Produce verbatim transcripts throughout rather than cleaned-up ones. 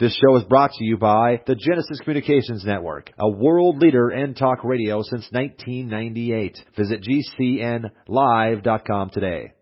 This show is brought to you by the Genesis Communications Network, a world leader in talk radio since nineteen ninety-eight. Visit G C N live dot com today.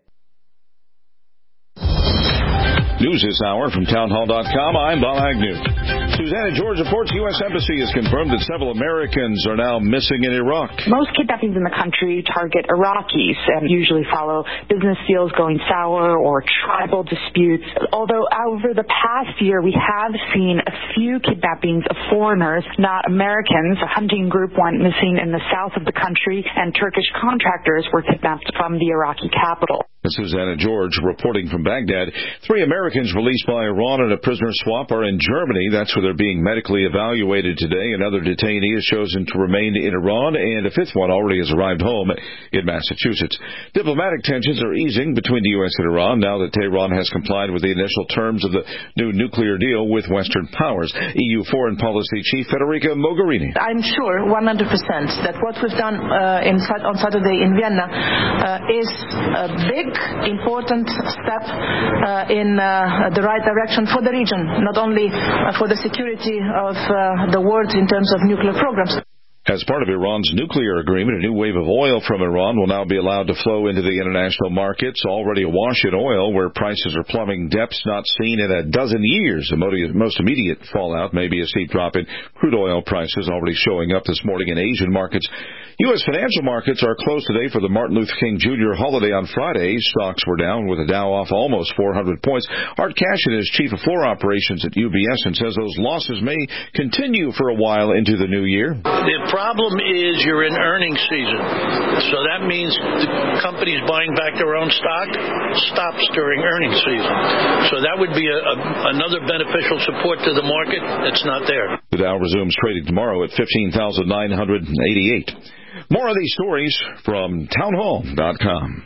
News this hour from town hall dot com. I'm Bob Agnew. Susanna George reports U S Embassy has confirmed that several Americans are now missing in Iraq. Most kidnappings in the country target Iraqis and usually follow business deals going sour or tribal disputes. Although over the past year, we have seen a few kidnappings of foreigners, not Americans. A hunting group went missing in the south of the country, and Turkish contractors were kidnapped from the Iraqi capital. Susanna George reporting from Baghdad. Three Americans released by Iran in a prisoner swap are in Germany. That's where they're being medically evaluated today. Another detainee has chosen to remain in Iran, and a fifth one already has arrived home in Massachusetts. Diplomatic tensions are easing between the U S and Iran now that Tehran has complied with the initial terms of the new nuclear deal with Western powers. E U Foreign Policy Chief Federica Mogherini. I'm sure one hundred percent that what we've done uh, in, on Saturday in Vienna uh, is a big important step uh, in uh, the right direction for the region, not only uh, for the security of uh, the world in terms of nuclear programs. As part of Iran's nuclear agreement, a new wave of oil from Iran will now be allowed to flow into the international markets, already awash in oil, where prices are plummeting depths not seen in a dozen years. The most immediate fallout may be a steep drop in crude oil prices, already showing up this morning in Asian markets. U S financial markets are closed today for the Martin Luther King Junior holiday on Friday. Stocks were down, with the Dow off almost four hundred points. Art Cashin is chief of floor operations at U B S and says those losses may continue for a while into the new year. The problem is you're in earnings season, so that means the companies buying back their own stock stops during earnings season. So that would be a, a, another beneficial support to the market that's not there. The Dow resumes trading tomorrow at fifteen thousand nine hundred eighty-eight. More of these stories from town hall dot com.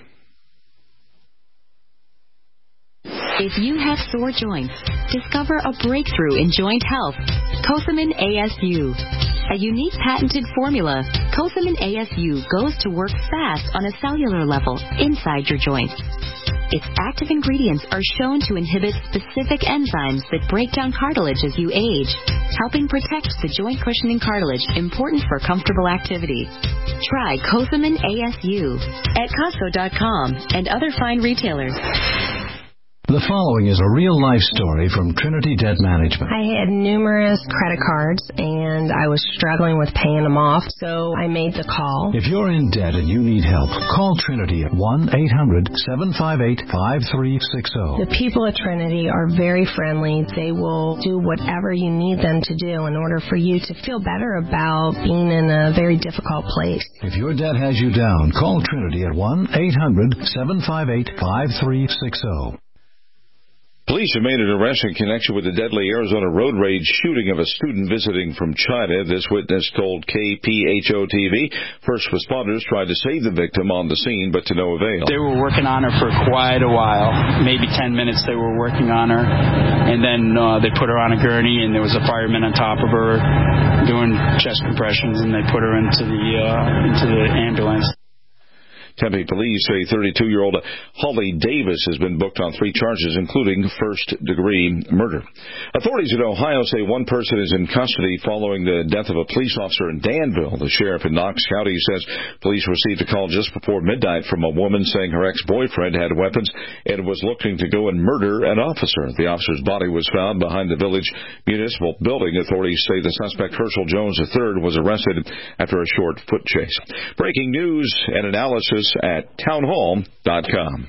If you have sore joints, discover a breakthrough in joint health. Cosamin A S U. A unique patented formula, Cosamin A S U goes to work fast on a cellular level inside your joints. Its active ingredients are shown to inhibit specific enzymes that break down cartilage as you age, helping protect the joint cushioning cartilage important for comfortable activity. Try Cosamin A S U at Costco dot com and other fine retailers. The following is a real-life story from Trinity Debt Management. I had numerous credit cards, and I was struggling with paying them off, so I made the call. If you're in debt and you need help, call Trinity at one eight hundred seven five eight five three six zero. The people at Trinity are very friendly. They will do whatever you need them to do in order for you to feel better about being in a very difficult place. If your debt has you down, call Trinity at one eight hundred seven five eight five three six zero. Police have made an arrest in connection with the deadly Arizona road rage shooting of a student visiting from China. This witness told K P H O T V first responders tried to save the victim on the scene, but to no avail. They were working on her for quite a while, maybe ten minutes they were working on her, and then uh, they put her on a gurney, and there was a fireman on top of her doing chest compressions, and they put her into the uh, into the ambulance. Tempe police say thirty-two-year-old Holly Davis has been booked on three charges, including first-degree murder. Authorities in Ohio say one person is in custody following the death of a police officer in Danville. The sheriff in Knox County says police received a call just before midnight from a woman saying her ex-boyfriend had weapons and was looking to go and murder an officer. The officer's body was found behind the village municipal building. Authorities say the suspect, Herschel Jones the third, was arrested after a short foot chase. Breaking news and analysis at town hall dot com.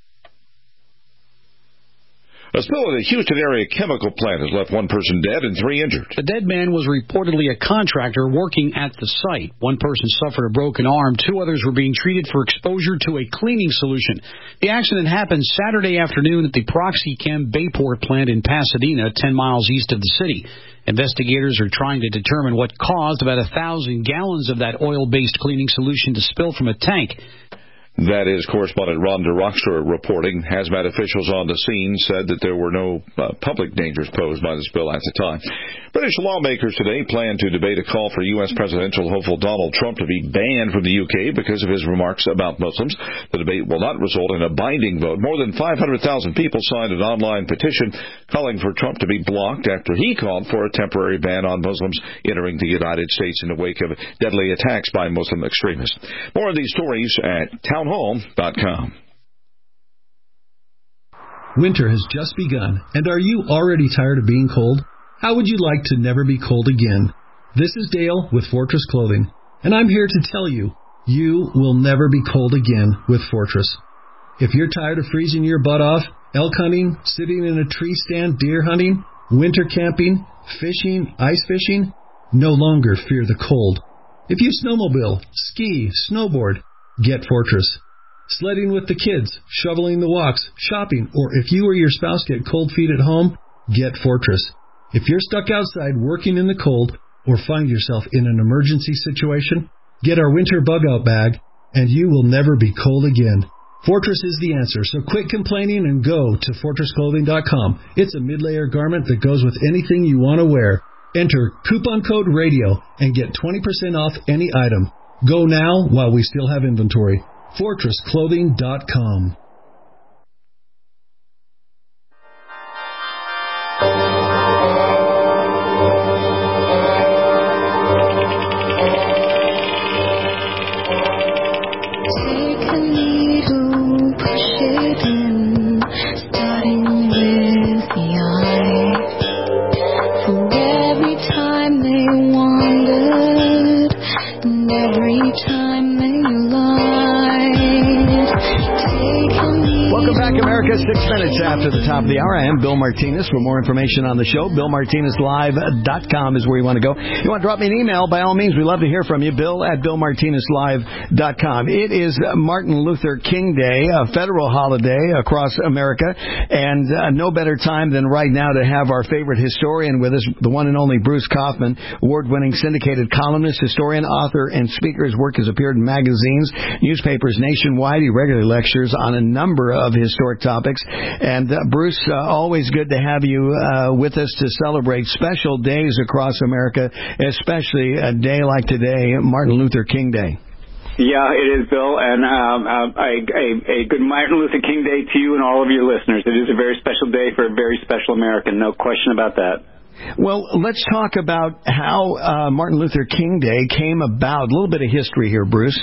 A spill at a Houston area chemical plant has left one person dead and three injured. The dead man was reportedly a contractor working at the site. One person suffered a broken arm. Two others were being treated for exposure to a cleaning solution. The accident happened Saturday afternoon at the ProxyChem Bayport plant in Pasadena, ten miles east of the city. Investigators are trying to determine what caused about a thousand gallons of that oil-based cleaning solution to spill from a tank. That is correspondent Rhonda Rockstra reporting. Hazmat officials on the scene said that there were no uh, public dangers posed by the spill at the time. British lawmakers today plan to debate a call for U S presidential hopeful Donald Trump to be banned from the U K because of his remarks about Muslims. The debate will not result in a binding vote. More than five hundred thousand people signed an online petition calling for Trump to be blocked after he called for a temporary ban on Muslims entering the United States in the wake of deadly attacks by Muslim extremists. More of these stories at townhall dot com. Winter has just begun, and are you already tired of being cold? How would you like to never be cold again? This is Dale with Fortress Clothing, and I'm here to tell you, you will never be cold again with Fortress. If you're tired of freezing your butt off, elk hunting, sitting in a tree stand, deer hunting, winter camping, fishing, ice fishing, no longer fear the cold. If you snowmobile, ski, snowboard, get Fortress. Sledding with the kids, shoveling the walks, shopping, or if you or your spouse get cold feet at home, get Fortress. If you're stuck outside working in the cold or find yourself in an emergency situation, get our winter bug-out bag, and you will never be cold again. Fortress is the answer, so quit complaining and go to fortress clothing dot com. It's a mid-layer garment that goes with anything you want to wear. Enter coupon code RADIO and get twenty percent off any item. Go now while we still have inventory. fortress clothing dot com. Six minutes after the top of the hour, I am Bill Martinez. For more information on the show, bill martinez live dot com is where you want to go. You want to drop me an email, by all means, we'd love to hear from you, bill at bill martinez live dot com. It is Martin Luther King Day, a federal holiday across America, and uh, no better time than right now to have our favorite historian with us, the one and only Bruce Kaufman, award-winning syndicated columnist, historian, author, and speaker. His work has appeared in magazines, newspapers nationwide. He regularly lectures on a number of historic topics. And uh, Bruce, uh, always good to have you uh, with us to celebrate special days across America, especially a day like today, Martin Luther King Day. Yeah, it is, Bill, and um, uh, a, a, a good Martin Luther King Day to you and all of your listeners. It is a very special day for a very special American, no question about that. Well, let's talk about how uh, Martin Luther King Day came about. A little bit of history here, Bruce.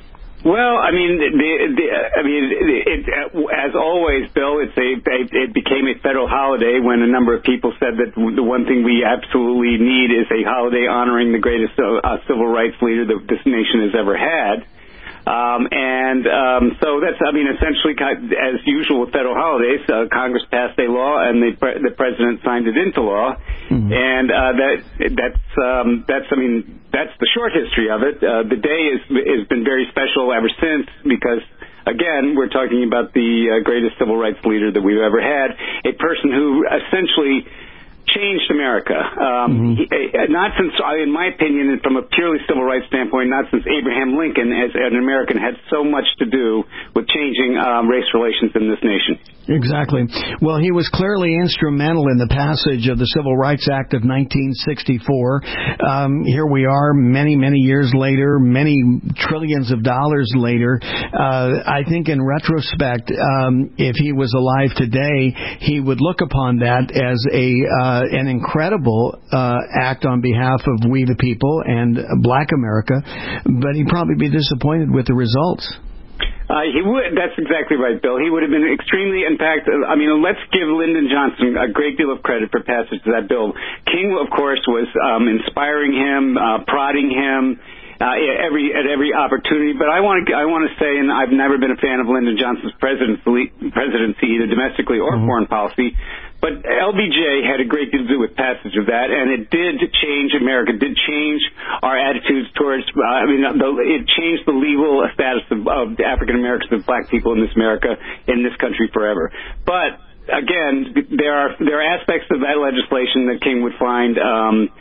Well, I mean, the, the, I mean, it, it, as always, Bill, it's a, it became a federal holiday when a number of people said that the one thing we absolutely need is a holiday honoring the greatest uh, civil rights leader that this nation has ever had. Um, and um, so that's, I mean, essentially, as usual with federal holidays, uh, Congress passed a law and the, pre- the president signed it into law. Mm-hmm. And uh, that that's um, that's, I mean, that's the short history of it. Uh, the day is has been very special ever since because, again, we're talking about the uh, greatest civil rights leader that we've ever had, a person who essentially changed America. Um, mm-hmm. he, not since, in my opinion, and from a purely civil rights standpoint, not since Abraham Lincoln, as an American, had so much to do with changing um, race relations in this nation. Exactly. Well, he was clearly instrumental in the passage of the Civil Rights Act of nineteen sixty-four. Um, here we are many, many years later, many trillions of dollars later. Uh, I think in retrospect, um, if he was alive today, he would look upon that as a uh, an incredible uh, act on behalf of we the people and Black America, but he'd probably be disappointed with the results. Uh, he would. That's exactly right, Bill. He would have been extremely, in fact, I mean, let's give Lyndon Johnson a great deal of credit for passage of that bill. King, of course, was um, inspiring him, uh, prodding him uh, every at every opportunity. But I want to I want to say, and I've never been a fan of Lyndon Johnson's presidency, presidency either domestically or mm-hmm. foreign policy. But L B J had a great deal to do with passage of that, and it did change America, did change our attitudes towards, uh, I mean, the, it changed the legal status of, of African Americans and Black people in this America, in this country forever. But, again, there are there are aspects of that legislation that King would find um,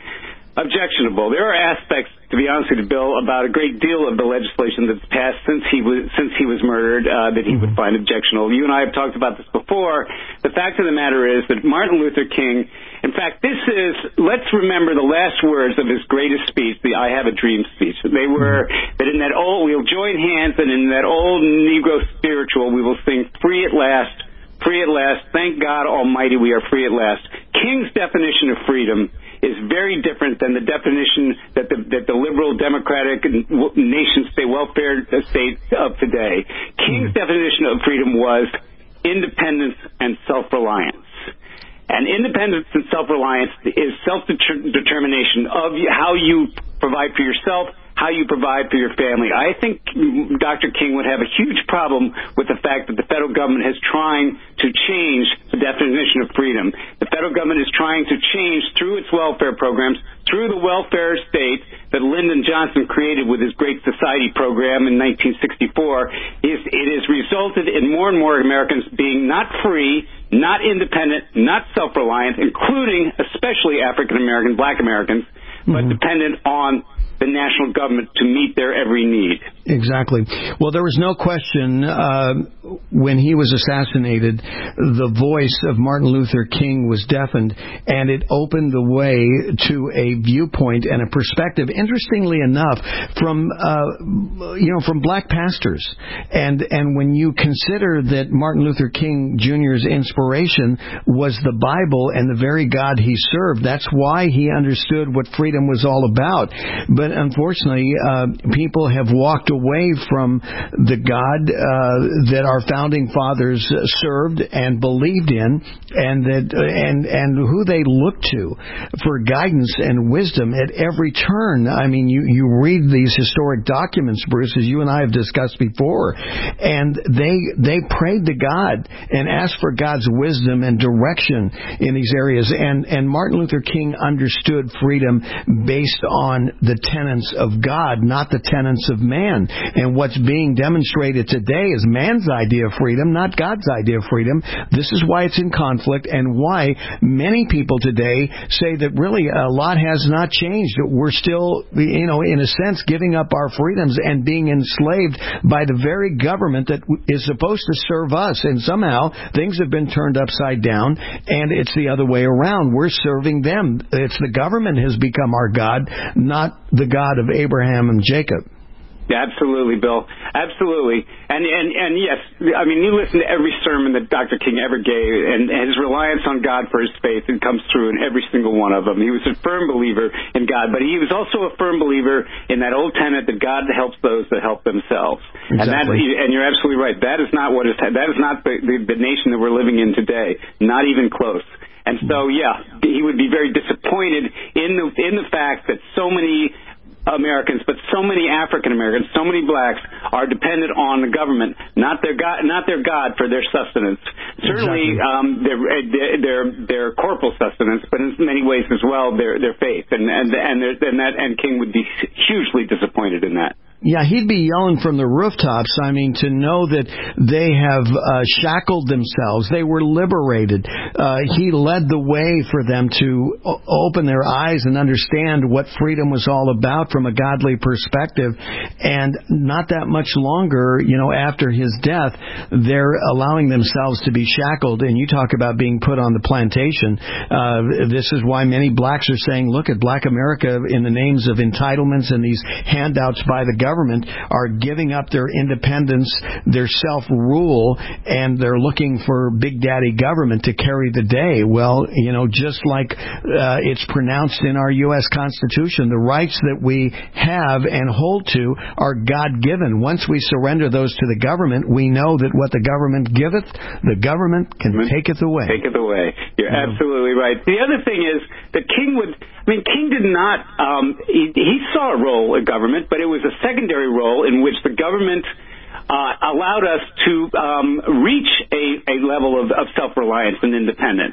objectionable. There are aspects, to be honest with you, Bill, about a great deal of the legislation that's passed since he was since he was murdered uh, that he would find objectionable. You and I have talked about this before. The fact of the matter is that Martin Luther King, in fact, this is, let's remember the last words of his greatest speech, the I Have a Dream speech. They were that in that old, we'll join hands, and in that old Negro spiritual, we will sing free at last, free at last, thank God Almighty we are free at last. King's definition of freedom is very different than the definition that the, that the liberal democratic nation-state welfare state of today. King's definition of freedom was independence and self-reliance. And independence and self-reliance is self-determination of how you provide for yourself, how you provide for your family. I think Doctor King would have a huge problem with the fact that the federal government is trying to change the definition of freedom. The federal government is trying to change through its welfare programs, through the welfare state that Lyndon Johnson created with his Great Society program in nineteen sixty-four. Is, it has resulted in more and more Americans being not free, not independent, not self-reliant, including especially African American, black Americans, but mm-hmm. dependent on the national government to meet their every need. Exactly. Well, there was no question uh, when he was assassinated, the voice of Martin Luther King was deafened, and it opened the way to a viewpoint and a perspective, interestingly enough, from uh, you know from black pastors. And and when you consider that Martin Luther King Junior's inspiration was the Bible and the very God he served, that's why he understood what freedom was all about. But unfortunately, uh, people have walked away from the God uh, that our founding fathers served and believed in, and that and and who they looked to for guidance and wisdom at every turn. I mean, you you read these historic documents, Bruce, as you and I have discussed before, and they they prayed to God and asked for God's wisdom and direction in these areas. And and Martin Luther King understood freedom based on the tenets of God, not the tenets of man. And what's being demonstrated today is man's idea of freedom, not God's idea of freedom. This is why it's in conflict, and why many people today say that really a lot has not changed. We're still, you know, in a sense, giving up our freedoms and being enslaved by the very government that is supposed to serve us. And somehow things have been turned upside down, and it's the other way around. We're serving them. It's the government has become our God, not the God of Abraham and Jacob. Absolutely, Bill. Absolutely. And, and, and yes, I mean, you listen to every sermon that Doctor King ever gave, and his reliance on God for his faith, it comes through in every single one of them. He was a firm believer in God, but he was also a firm believer in that old tenet that God helps those that help themselves. Exactly. And that, and you're absolutely right. That is not what is, that is not the, the, the nation that we're living in today. Not even close. And so, yeah, he would be very disappointed in the, in the fact that so many Americans, but so many African Americans, so many blacks are dependent on the government, not their God, not their God for their sustenance. Certainly, exactly. um, their, their their their corporal sustenance, but in many ways as well, their their faith, and and and, and that and King would be hugely disappointed in that. Yeah, he'd be yelling from the rooftops, I mean, to know that they have uh, shackled themselves. They were liberated. Uh, he led the way for them to o- open their eyes and understand what freedom was all about from a godly perspective. And not that much longer, you know, after his death, they're allowing themselves to be shackled. And you talk about being put on the plantation. Uh, this is why many blacks are saying, look at Black America in the names of entitlements and these handouts by the government. government are giving up their independence, their self-rule, and they're looking for Big Daddy government to carry the day. Well, you know, just like uh, it's pronounced in our U S Constitution, the rights that we have and hold to are God-given. Once we surrender those to the government, we know that what the government giveth, the government can mm-hmm. taketh away. Take it away. You're mm-hmm. absolutely right. The other thing is that King would, I mean, King did not, um, he, he saw a role in government, but it was a secondary role in which the government uh, allowed us to um, reach a, a level of, of self-reliance and independence.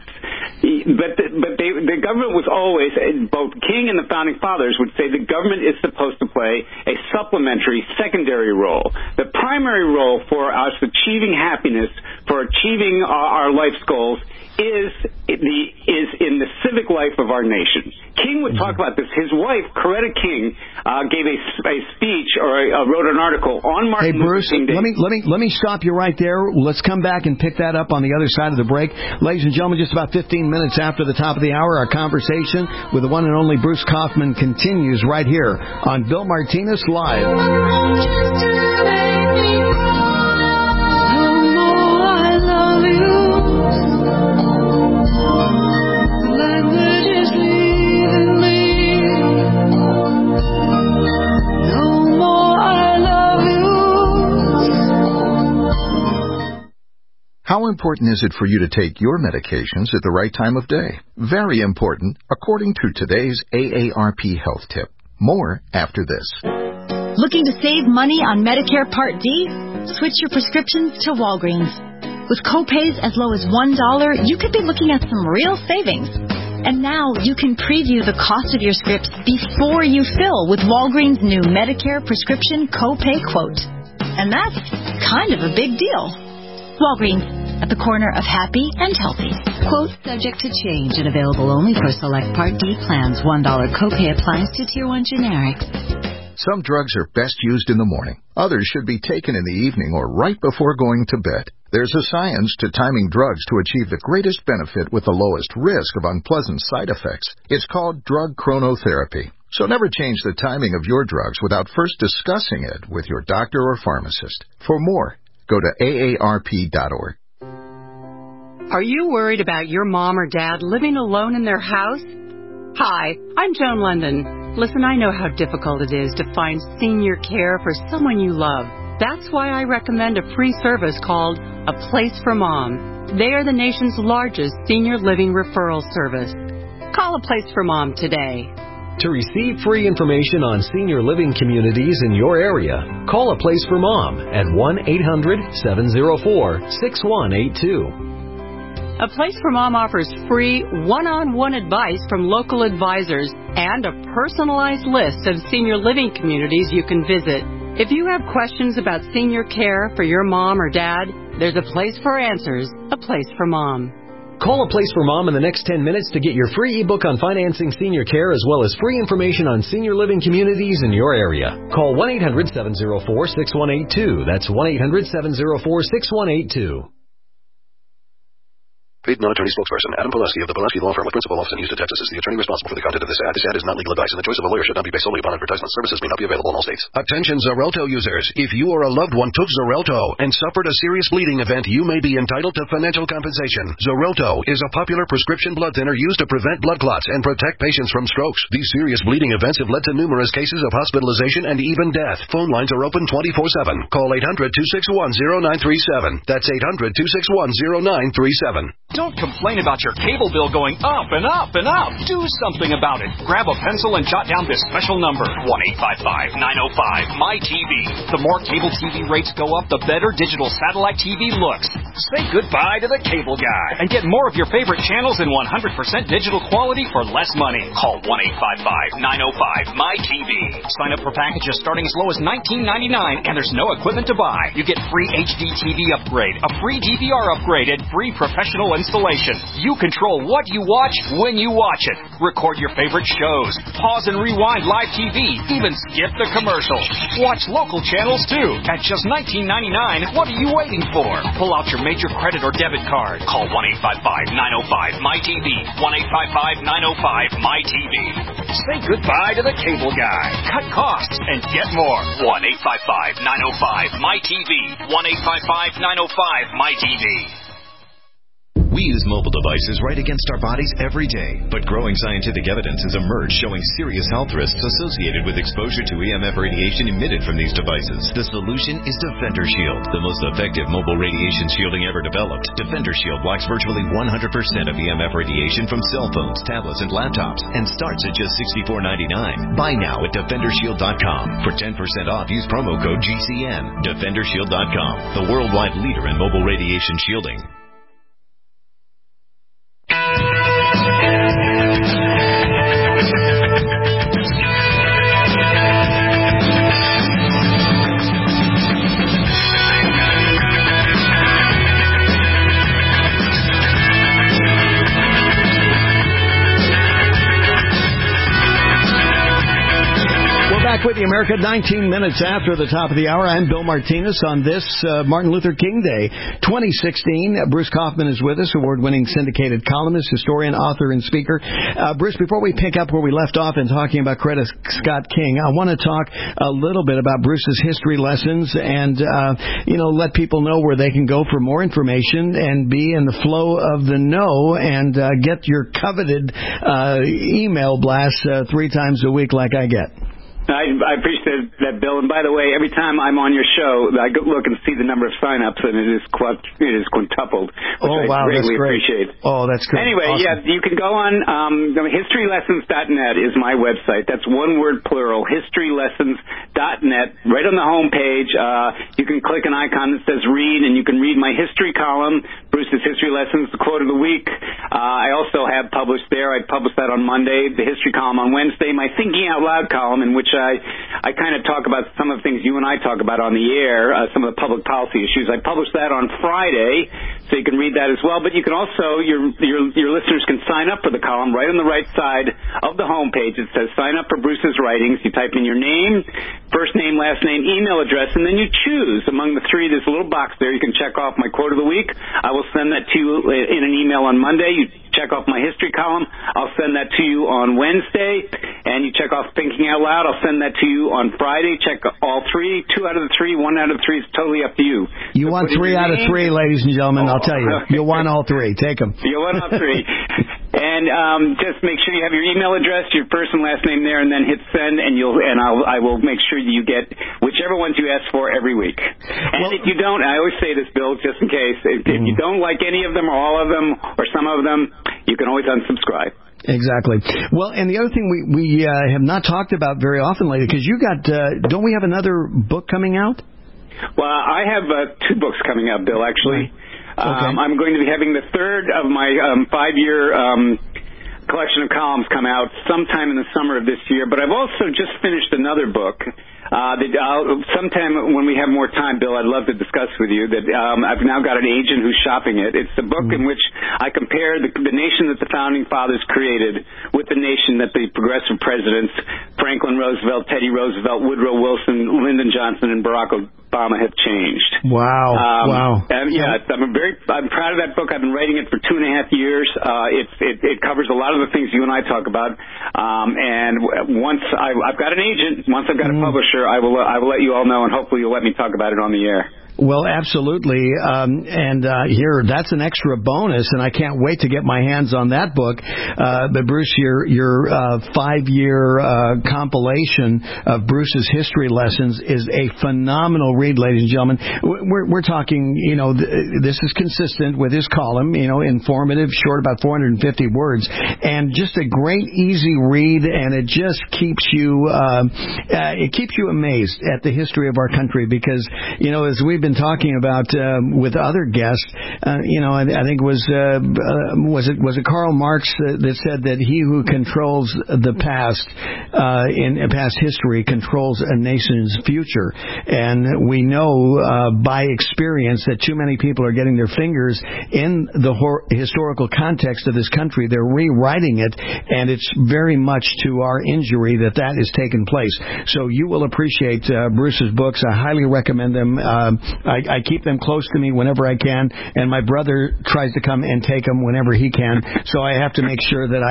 But the, but they, the government was always, both King and the Founding Fathers would say the government is supposed to play a supplementary, secondary role. The primary role for us achieving happiness, for achieving our, our life's goals, is the is in the civic life of our nation. King would talk about this. His wife, Coretta King, uh, gave a, a speech or a, uh, wrote an article on Martin Hey, Bruce, Luther King Day. let me, let me, let me stop you right there. Let's come back and pick that up on the other side of the break. Ladies and gentlemen, just about fifteen minutes after the top of the hour, our conversation with the one and only Bruce Kaufman continues right here on Bill Martinez Live. How important is it for you to take your medications at the right time of day? Very important, according to today's A A R P Health Tip. More after this. Looking to save money on Medicare Part D? Switch your prescriptions to Walgreens. With copays as low as one dollar, you could be looking at some real savings. And now you can preview the cost of your scripts before you fill with Walgreens' new Medicare prescription copay quote. And that's kind of a big deal. Walgreens, at the corner of happy and healthy. Quote subject to change and available only for select Part D plans. one dollar copay applies to Tier one generics. Some drugs are best used in the morning. Others should be taken in the evening or right before going to bed. There's a science to timing drugs to achieve the greatest benefit with the lowest risk of unpleasant side effects. It's called drug chronotherapy. So never change the timing of your drugs without first discussing it with your doctor or pharmacist. For more, go to A A R P dot org. Are you worried about your mom or dad living alone in their house? Hi, I'm Joan London. Listen, I know how difficult it is to find senior care for someone you love. That's why I recommend a free service called A Place for Mom. They are the nation's largest senior living referral service. Call A Place for Mom today. To receive free information on senior living communities in your area, call A Place for Mom at one eight hundred seven oh four six one eight two. A Place for Mom offers free one-on-one advice from local advisors and a personalized list of senior living communities you can visit. If you have questions about senior care for your mom or dad, there's a place for answers, A Place for Mom. Call A Place for Mom in the next ten minutes to get your free ebook on financing senior care as well as free information on senior living communities in your area. Call one eight hundred seven oh four six one eight two. That's one eight hundred seven oh four six one eight two. Paid non-attorney spokesperson Adam Pileski of the Pileski Law Firm with principal office in Houston, Texas is the attorney responsible for the content of this ad. This ad is not legal advice, and the choice of a lawyer should not be based solely upon advertisement. Services may not be available in all states. Attention Xarelto users. If you or a loved one took Xarelto and suffered a serious bleeding event, you may be entitled to financial compensation. Xarelto is a popular prescription blood thinner used to prevent blood clots and protect patients from strokes. These serious bleeding events have led to numerous cases of hospitalization and even death. Phone lines are open twenty-four seven. Call eight hundred two six one oh nine three seven. That's eight hundred two six one oh nine three seven. Don't complain about your cable bill going up and up and up. Do something about it. Grab a pencil and jot down this special number, one eight five five nine oh five M Y T V. The more cable T V rates go up, the better digital satellite T V looks. Say goodbye to the cable guy and get more of your favorite channels in one hundred percent digital quality for less money. Call one eight five five nine oh five M Y T V. Sign up for packages starting as low as nineteen ninety-nine, and there's no equipment to buy. You get free H D T V upgrade, a free D V R upgrade, and free professional installation. You control what you watch when you watch it. Record your favorite shows. Pause and rewind live T V. Even skip the commercials. Watch local channels too. At just nineteen ninety-nine, what are you waiting for? Pull out your major credit or debit card. Call one eight five five nine oh five M Y T V. one eight five five nine oh five M Y T V. Say goodbye to the cable guy. Cut costs and get more. one eight five five nine oh five M Y T V. one eight five five nine oh five M Y T V. We use mobile devices right against our bodies every day, but growing scientific evidence has emerged showing serious health risks associated with exposure to E M F radiation emitted from these devices. The solution is Defender Shield, the most effective mobile radiation shielding ever developed. Defender Shield blocks virtually one hundred percent of E M F radiation from cell phones, tablets, and laptops, and starts at just sixty-four ninety-nine. Buy now at defender shield dot com. For ten percent off, use promo code G C N. defender shield dot com, the worldwide leader in mobile radiation shielding. Back with you, America, nineteen minutes after the top of the hour. I'm Bill Martinez on this uh, Martin Luther King Day, twenty sixteen. Uh, Bruce Kaufman is with us, award-winning syndicated columnist, historian, author, and speaker. Uh, Bruce, before we pick up where we left off in talking about Coretta Scott King, I want to talk a little bit about Bruce's history lessons and, uh, you know, let people know where they can go for more information and be in the flow of the know and uh, get your coveted uh, email blasts uh, three times a week like I get. I, I appreciate that, Bill. And by the way, every time I'm on your show, I go look and see the number of sign-ups, and it is quad, it is quintupled, which oh, wow, I greatly that's great. appreciate. Oh, that's great. Anyway, awesome. yeah, you can go on um, history lessons dot net is my website. That's one word plural, history lessons dot net. Right on the home page, uh, you can click an icon that says read, and you can read my history column, Bruce's History Lessons, the quote of the week. Uh, I also have published there, I published that on Monday, the history column on Wednesday, my Thinking Out Loud column, in which I, I kind of talk about some of the things you and I talk about on the air, uh, some of the public policy issues. I published that on Friday, so you can read that as well. But you can also, your your, your listeners can sign up for the column right on the right side of the homepage. It says sign up for Bruce's writings. You type in your name, first name, last name, email address, and then you choose among the three. There's a little box there. You can check off my quote of the week. I will send that to you in an email on Monday. You check off my history column. I'll send that to you on Wednesday. And you check off Thinking Out Loud. I'll send that to you on Friday. Check all three. Two out of the three, one out of the three. It's totally up to you. You so want three out name. of three, ladies and gentlemen. Oh, I'll tell you. You'll want all three. Take them. You'll want all three. And um, just make sure you have your email address, your first and last name there, and then hit send, and you'll and I'll I will make sure you get whichever ones you ask for every week. And well, if you don't, I always say this, Bill, just in case, if, mm-hmm. if you don't like any of them or all of them or some of them, you can always unsubscribe. Exactly. Well, and the other thing we we uh, have not talked about very often lately, because you got, uh, don't we have another book coming out? Well, I have uh, two books coming out, Bill, actually. Okay. Um, I'm going to be having the third of my um, five-year um, collection of columns come out sometime in the summer of this year, but I've also just finished another book. Uh, that I'll, sometime when we have more time, Bill, I'd love to discuss with you that um, I've now got an agent who's shopping it. It's a book mm-hmm. in which I compare the, the nation that the Founding Fathers created with the nation that the progressive presidents, Franklin Roosevelt, Teddy Roosevelt, Woodrow Wilson, Lyndon Johnson, and Barack Obama have changed. Wow. Um, wow. Um, yeah, I'm very, I'm proud of that book. I've been writing it for two and a half years. Uh, it, it, it covers a lot of the things you and I talk about. Um, and once I, I've got an agent, once I've got mm. a publisher, I will I will let you all know, and hopefully you'll let me talk about it on the air. Well, absolutely. Um, and uh, here, that's an extra bonus, and I can't wait to get my hands on that book. Uh, but, Bruce, your your uh, five-year uh, compilation of Bruce's history lessons is a phenomenal read, ladies and gentlemen. We're, we're talking, you know, th- this is consistent with his column, you know, informative, short, about four hundred fifty words, and just a great, easy read, and it just keeps you, uh, uh, it keeps you amazed at the history of our country because, you know, as we've been talking about um, with other guests, uh, you know, I, I think it was uh, uh, was it was it Karl Marx that, that said that he who controls the past uh, in past history controls a nation's future, and we know uh, by experience that too many people are getting their fingers in the hor- historical context of this country. They're rewriting it, and it's very much to our injury that that is taking place. So you will appreciate uh, Bruce's books. I highly recommend them. Uh, I, I keep them close to me whenever I can, and my brother tries to come and take them whenever he can, so I have to make sure that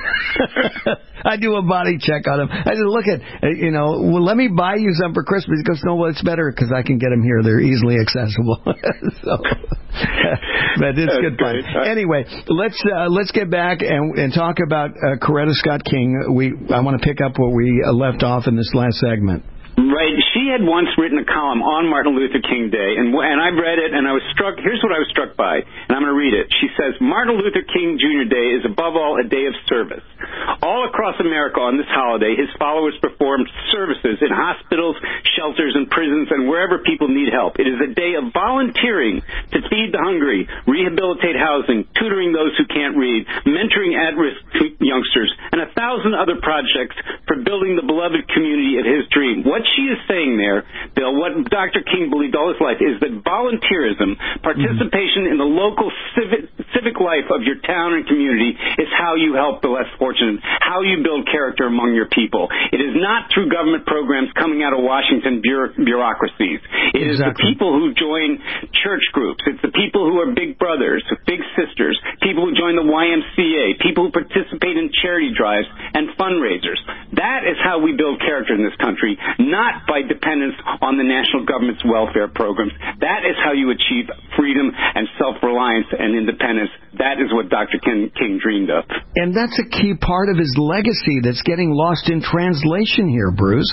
I I do a body check on them. I just look at, you know, well, let me buy you some for Christmas. He goes, no, well, it's better because I can get them here. They're easily accessible. so, but it's That's good fun. Great. Anyway, let's uh, let's get back and, and talk about uh, Coretta Scott King. We I want to pick up where we left off in this last segment. Right. She had once written a column on Martin Luther King Day, and and I read it, and I was struck. Here's what I was struck by, and I'm going to read it. She says, Martin Luther King Junior Day is above all a day of service. All across America on this holiday, his followers performed services in hospitals, shelters, and prisons, and wherever people need help. It is a day of volunteering to feed the hungry, rehabilitate housing, tutoring those who can't read, mentoring at-risk youngsters, and a thousand other projects for for building the beloved community of his dream. What she is saying there, Bill, what Doctor King believed all his life, is that volunteerism, participation in the local civic, civic life of your town and community is how you help the less fortunate, how you build character among your people. It is not through government programs coming out of Washington bureau- bureaucracies. It exactly. is the people who join church groups. It's the people who are big brothers, big sisters, people who join the Y M C A, people who participate in charity drives and fundraisers. That is how we build character in this country, not by dependence on the national government's welfare programs. That is how you achieve freedom and self-reliance and independence. That is what Doctor King, King dreamed of. And that's a key part of his legacy that's getting lost in translation here, Bruce.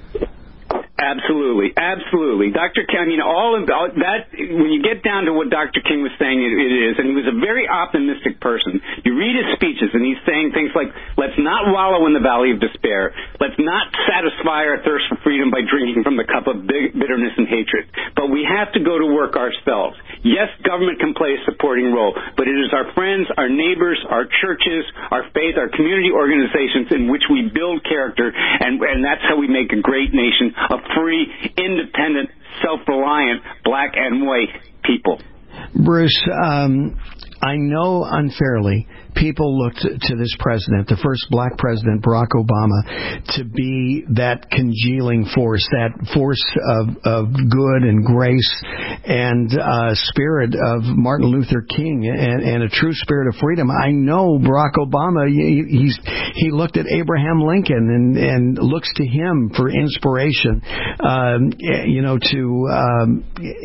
Absolutely, absolutely. Doctor King, I mean, all of all that, when you get down to what Doctor King was saying, it, it is, and he was a very optimistic person. You read his speeches, and he's saying things like, let's not wallow in the valley of despair. Let's not satisfy our thirst for freedom by drinking from the cup of big bitterness and hatred. But we have to go to work ourselves. Yes, government can play a supporting role, but it is our friends, our neighbors, our churches, our faith, our community organizations in which we build character, and, and that's how we make a great nation of free, independent, self-reliant, black and white people. Bruce, um, I know unfairly people looked to this president, the first black president, Barack Obama, to be that congealing force, that force of, of good and grace and uh, spirit of Martin Luther King and, and a true spirit of freedom. I know Barack Obama, he, he's, he looked at Abraham Lincoln and, and looks to him for inspiration, um, you know, to um,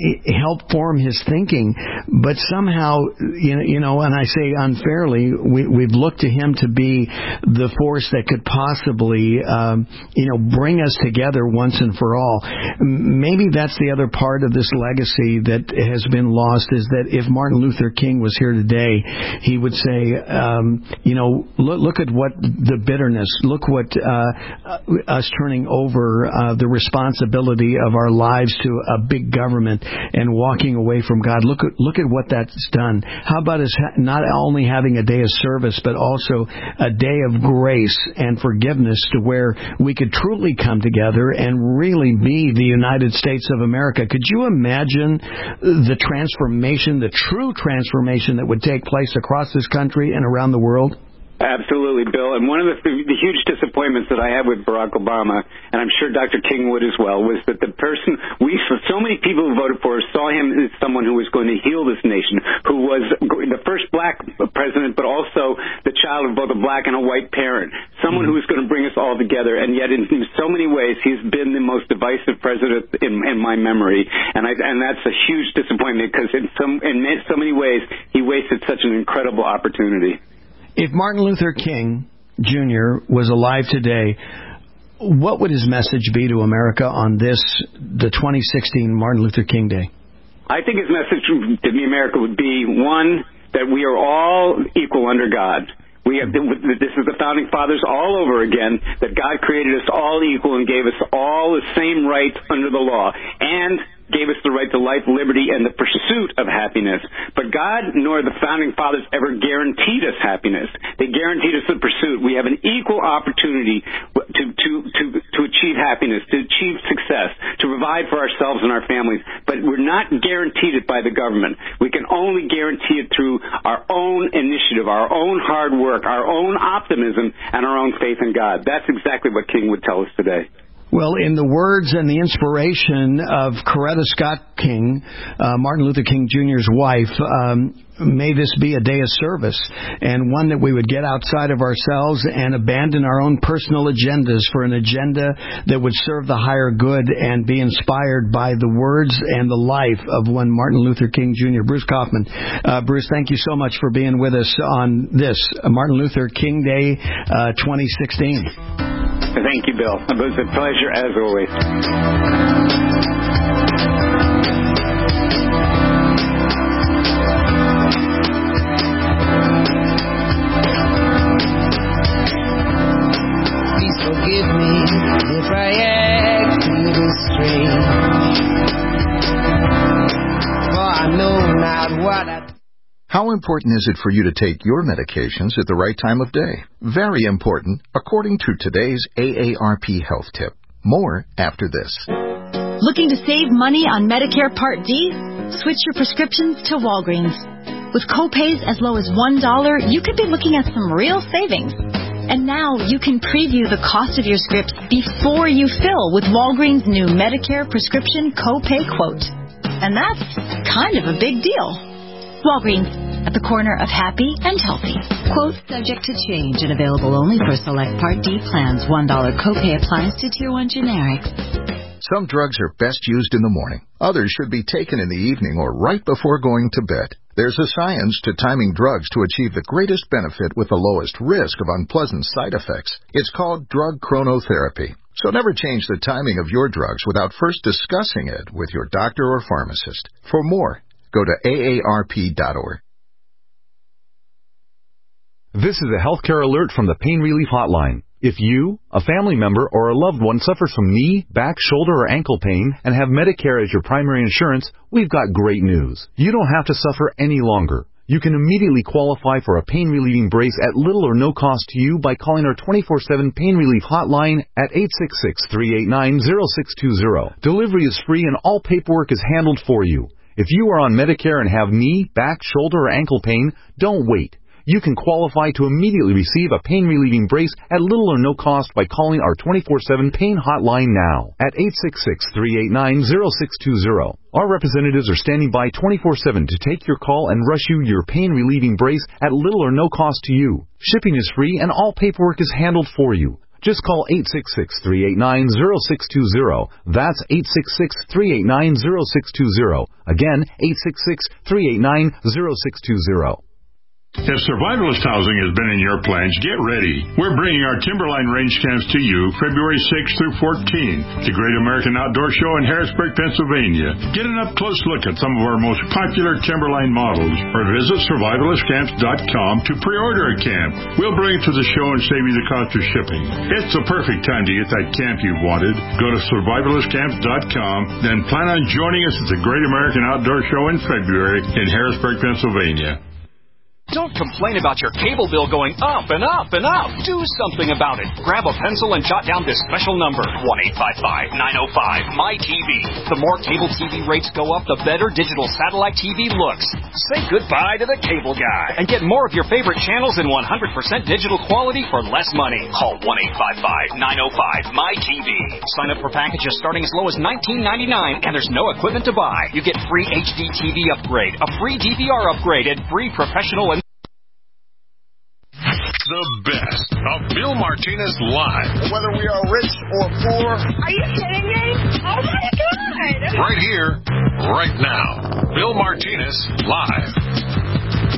help form his thinking. But somehow, you know, you know, and I say unfairly, We, we've looked to him to be the force that could possibly, um, you know, bring us together once and for all. Maybe that's the other part of this legacy that has been lost, is that if Martin Luther King was here today, he would say, um, you know, look, look at what the bitterness, look what uh, us turning over uh, the responsibility of our lives to a big government and walking away from God. Look at look at what that's done. How about us ha- not only having a day of service, but also a day of grace and forgiveness, to where we could truly come together and really be the United States of America. Could you imagine the transformation, the true transformation that would take place across this country and around the world? Absolutely, Bill. And one of the, the huge disappointments that I had with Barack Obama, and I'm sure Doctor King would as well, was that the person, we, so many people who voted for us saw him as someone who was going to heal this nation, who was the first black president, but also the child of both a black and a white parent, someone who was going to bring us all together. And yet, in, in so many ways, he's been the most divisive president in, in my memory. And I, and that's a huge disappointment, because in some, in so many ways, he wasted such an incredible opportunity. If Martin Luther King Junior was alive today, what would his message be to America on this, the twenty sixteen Martin Luther King Day? I think his message to America would be, one, that we are all equal under God. We have, this is the Founding Fathers all over again, that God created us all equal and gave us all the same rights under the law, and gave us the right to life, liberty, and the pursuit of happiness. But God nor the Founding Fathers ever guaranteed us happiness. They guaranteed us the pursuit. We have an equal opportunity to, to, to, to achieve happiness, to achieve success, to provide for ourselves and our families. But we're not guaranteed it by the government. We can only guarantee it through our own initiative, our own hard work, our own optimism, and our own faith in God. That's exactly what King would tell us today. Well, in the words and the inspiration of Coretta Scott King, uh, Martin Luther King Junior's wife, um, may this be a day of service, and one that we would get outside of ourselves and abandon our own personal agendas for an agenda that would serve the higher good and be inspired by the words and the life of one Martin Luther King Junior Bruce Kaufman. Uh, Bruce, thank you so much for being with us on this Martin Luther King Day uh, twenty sixteen. Thank you, Bill. It was a pleasure, as always. Please forgive me if I act a little strange, for I know not what I How important is it for you to take your medications at the right time of day? Very important, according to today's A A R P Health Tip. More after this. Looking to save money on Medicare Part D? Switch your prescriptions to Walgreens. With copays as low as one dollar, you could be looking at some real savings. And now you can preview the cost of your scripts before you fill with Walgreens' new Medicare prescription copay quote. And that's kind of a big deal. Walgreens, at the corner of happy and healthy. Quote subject to change and available only for select Part D plans. one dollar copay applies to Tier one generics. Some drugs are best used in the morning. Others should be taken in the evening or right before going to bed. There's a science to timing drugs to achieve the greatest benefit with the lowest risk of unpleasant side effects. It's called drug chronotherapy. So never change the timing of your drugs without first discussing it with your doctor or pharmacist. For more, go to A A R P dot org. This is a healthcare alert from the Pain Relief Hotline. If you, a family member, or a loved one suffers from knee, back, shoulder, or ankle pain and have Medicare as your primary insurance, we've got great news. You don't have to suffer any longer. You can immediately qualify for a pain-relieving brace at little or no cost to you by calling our twenty-four seven Pain Relief Hotline at eight six six, three eight nine, zero six two zero. Delivery is free and all paperwork is handled for you. If you are on Medicare and have knee, back, shoulder, or ankle pain, don't wait. You can qualify to immediately receive a pain-relieving brace at little or no cost by calling our twenty-four seven Pain Hotline now at eight six six, three eight nine, zero six two zero. Our representatives are standing by twenty-four seven to take your call and rush you your pain-relieving brace at little or no cost to you. Shipping is free and all paperwork is handled for you. Just call eight six six, three eight nine, zero six two zero. That's eight six six, three eight nine, zero six two zero. Again, eight six six, three eight nine, zero six two zero. If survivalist housing has been in your plans, get ready. We're bringing our Timberline range camps to you February sixth through fourteenth, the Great American Outdoor Show in Harrisburg, Pennsylvania. Get an up-close look at some of our most popular Timberline models, or visit survivalist camps dot com to pre-order a camp. We'll bring it to the show and save you the cost of shipping. It's the perfect time to get that camp you've wanted. Go to survivalist camps dot com, then plan on joining us at the Great American Outdoor Show in February in Harrisburg, Pennsylvania. Don't complain about your cable bill going up and up and up. Do something about it. Grab a pencil and jot down this special number, one eight five five, nine oh five, M Y T V. The more cable T V rates go up, the better digital satellite T V looks. Say goodbye to the cable guy and get more of your favorite channels in one hundred percent digital quality for less money. Call one eight five five, nine oh five, M Y T V. Sign up for packages starting as low as nineteen ninety-nine, and there's no equipment to buy. You get free H D T V upgrade, a free D V R upgrade, and free professional and the best of Bill Martinez Live. Whether we are rich or poor. Are you kidding me? Oh, my God. Right here, right now. Bill Martinez Live.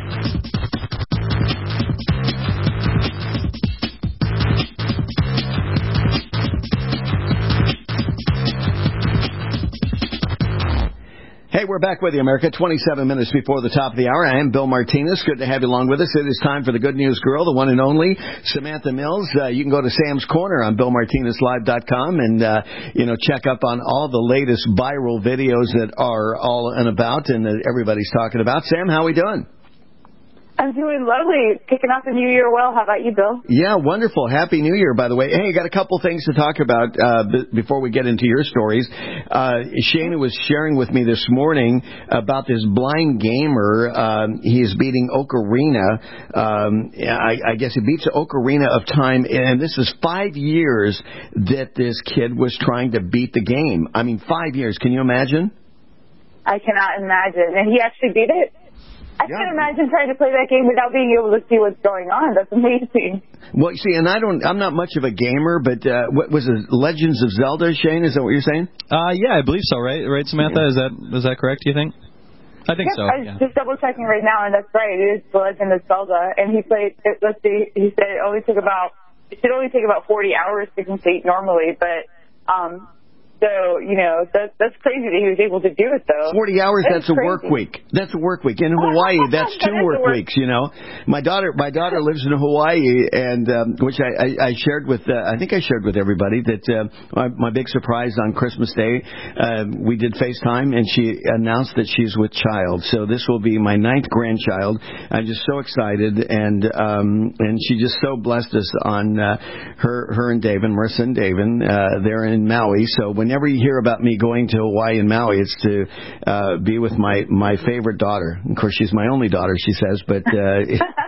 Hey, we're back with you, America. twenty-seven minutes before the top of the hour. I am Bill Martinez. Good to have you along with us. It is time for the Good News Girl, the one and only Samantha Mills. Uh, you can go to Sam's Corner on Bill Martinez Live dot com and, uh, you know, check up on all the latest viral videos that are all and about and that everybody's talking about. Sam, how are we doing? I'm doing lovely. Kicking off the new year well. How about you, Bill? Yeah, wonderful. Happy New Year, by the way. Hey, got a couple things to talk about uh, b- before we get into your stories. Uh, Shana was sharing with me this morning about this blind gamer. Um, he is beating Ocarina. Um, I, I guess he beats the Ocarina of Time, and this is five years that this kid was trying to beat the game. I mean, five years. Can you imagine? I cannot imagine. And he actually beat it? I Yeah. can't imagine trying to play that game without being able to see what's going on. That's amazing. Well, you see, and I don't, I'm not much of a gamer, but uh, what was it, Legends of Zelda, Shane? Is that what you're saying? Uh, yeah, I believe so, right? Right, Samantha? Is that is that correct, do you think? I think yep, so. I was yeah. just double checking right now, and that's right. It is The Legend of Zelda. And he played, let's see, he said it only took about, it should only take about forty hours to complete normally, but um, So, you know, that, that's crazy that he was able to do it, though. forty hours, that's, that's a crazy. work week. That's a work week. In Hawaii, that's two that work, work weeks, you know. My daughter my daughter lives in Hawaii, and um, which I, I, I shared with, uh, I think I shared with everybody, that uh, my, my big surprise on Christmas Day, uh, we did FaceTime, and she announced that she's with child. So this will be my ninth grandchild. I'm just so excited, and um, and she just so blessed us on uh, her, her and David, Marissa and David. Uh, they're in Maui, so whenever you hear about me going to Hawaii and Maui, it's to uh, be with my, my favorite daughter. Of course, she's my only daughter, she says, but uh,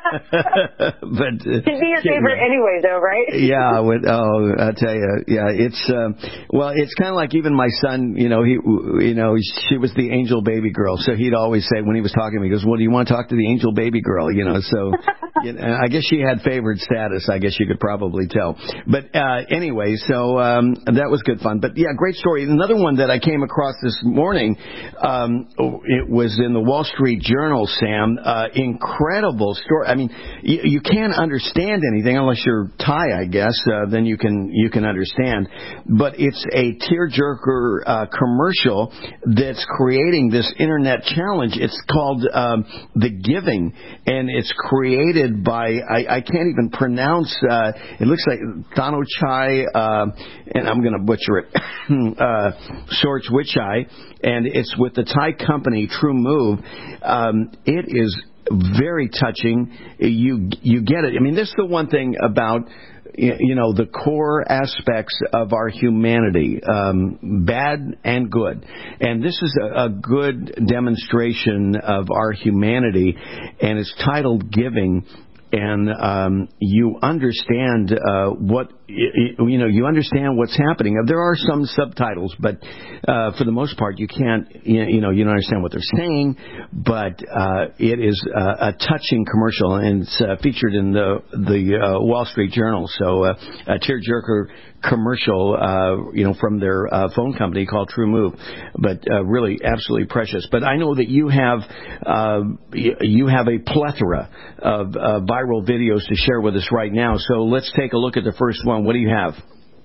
but uh, she'd be your favorite anyway, though, right? Yeah, with, oh, I'll tell you, yeah, it's uh, well, it's kind of like even my son, you know, he, you know, she was the angel baby girl, so he'd always say when he was talking to me, he goes, "Well, do you want to talk to the angel baby girl?" You know, so you know, I guess she had favored status. I guess you could probably tell. But uh, anyway, so um, that was good fun. But yeah, great story. Another one that I came across this morning, um, it was in the Wall Street Journal, Sam. Uh, incredible story. I mean, you, you can't understand anything unless you're Thai, I guess. Uh, then you can you can understand. But it's a tearjerker uh, commercial that's creating this internet challenge. It's called um, The Giving, and it's created by I, I can't even pronounce. Uh, it looks like Thano Chai, uh, and I'm going to butcher it. uh, Sorch Wichai, and it's with the Thai company True Move. Um, it is very touching. You you get it. I mean, this is the one thing about, you know, the core aspects of our humanity, um, bad and good. And this is a, a good demonstration of our humanity, and it's titled Giving. And um, you understand uh, what you know. You understand what's happening. There are some subtitles, but uh, for the most part, you can't. You know, you don't understand what they're saying. But uh, it is a, a touching commercial, and it's uh, featured in the the uh, Wall Street Journal. So uh, a tearjerker commercial, uh, you know, from their uh, phone company called True Move. But uh, really, absolutely precious. But I know that you have uh, you have a plethora of uh, viral videos to share with us right now. So let's take a look at the first one. What do you have?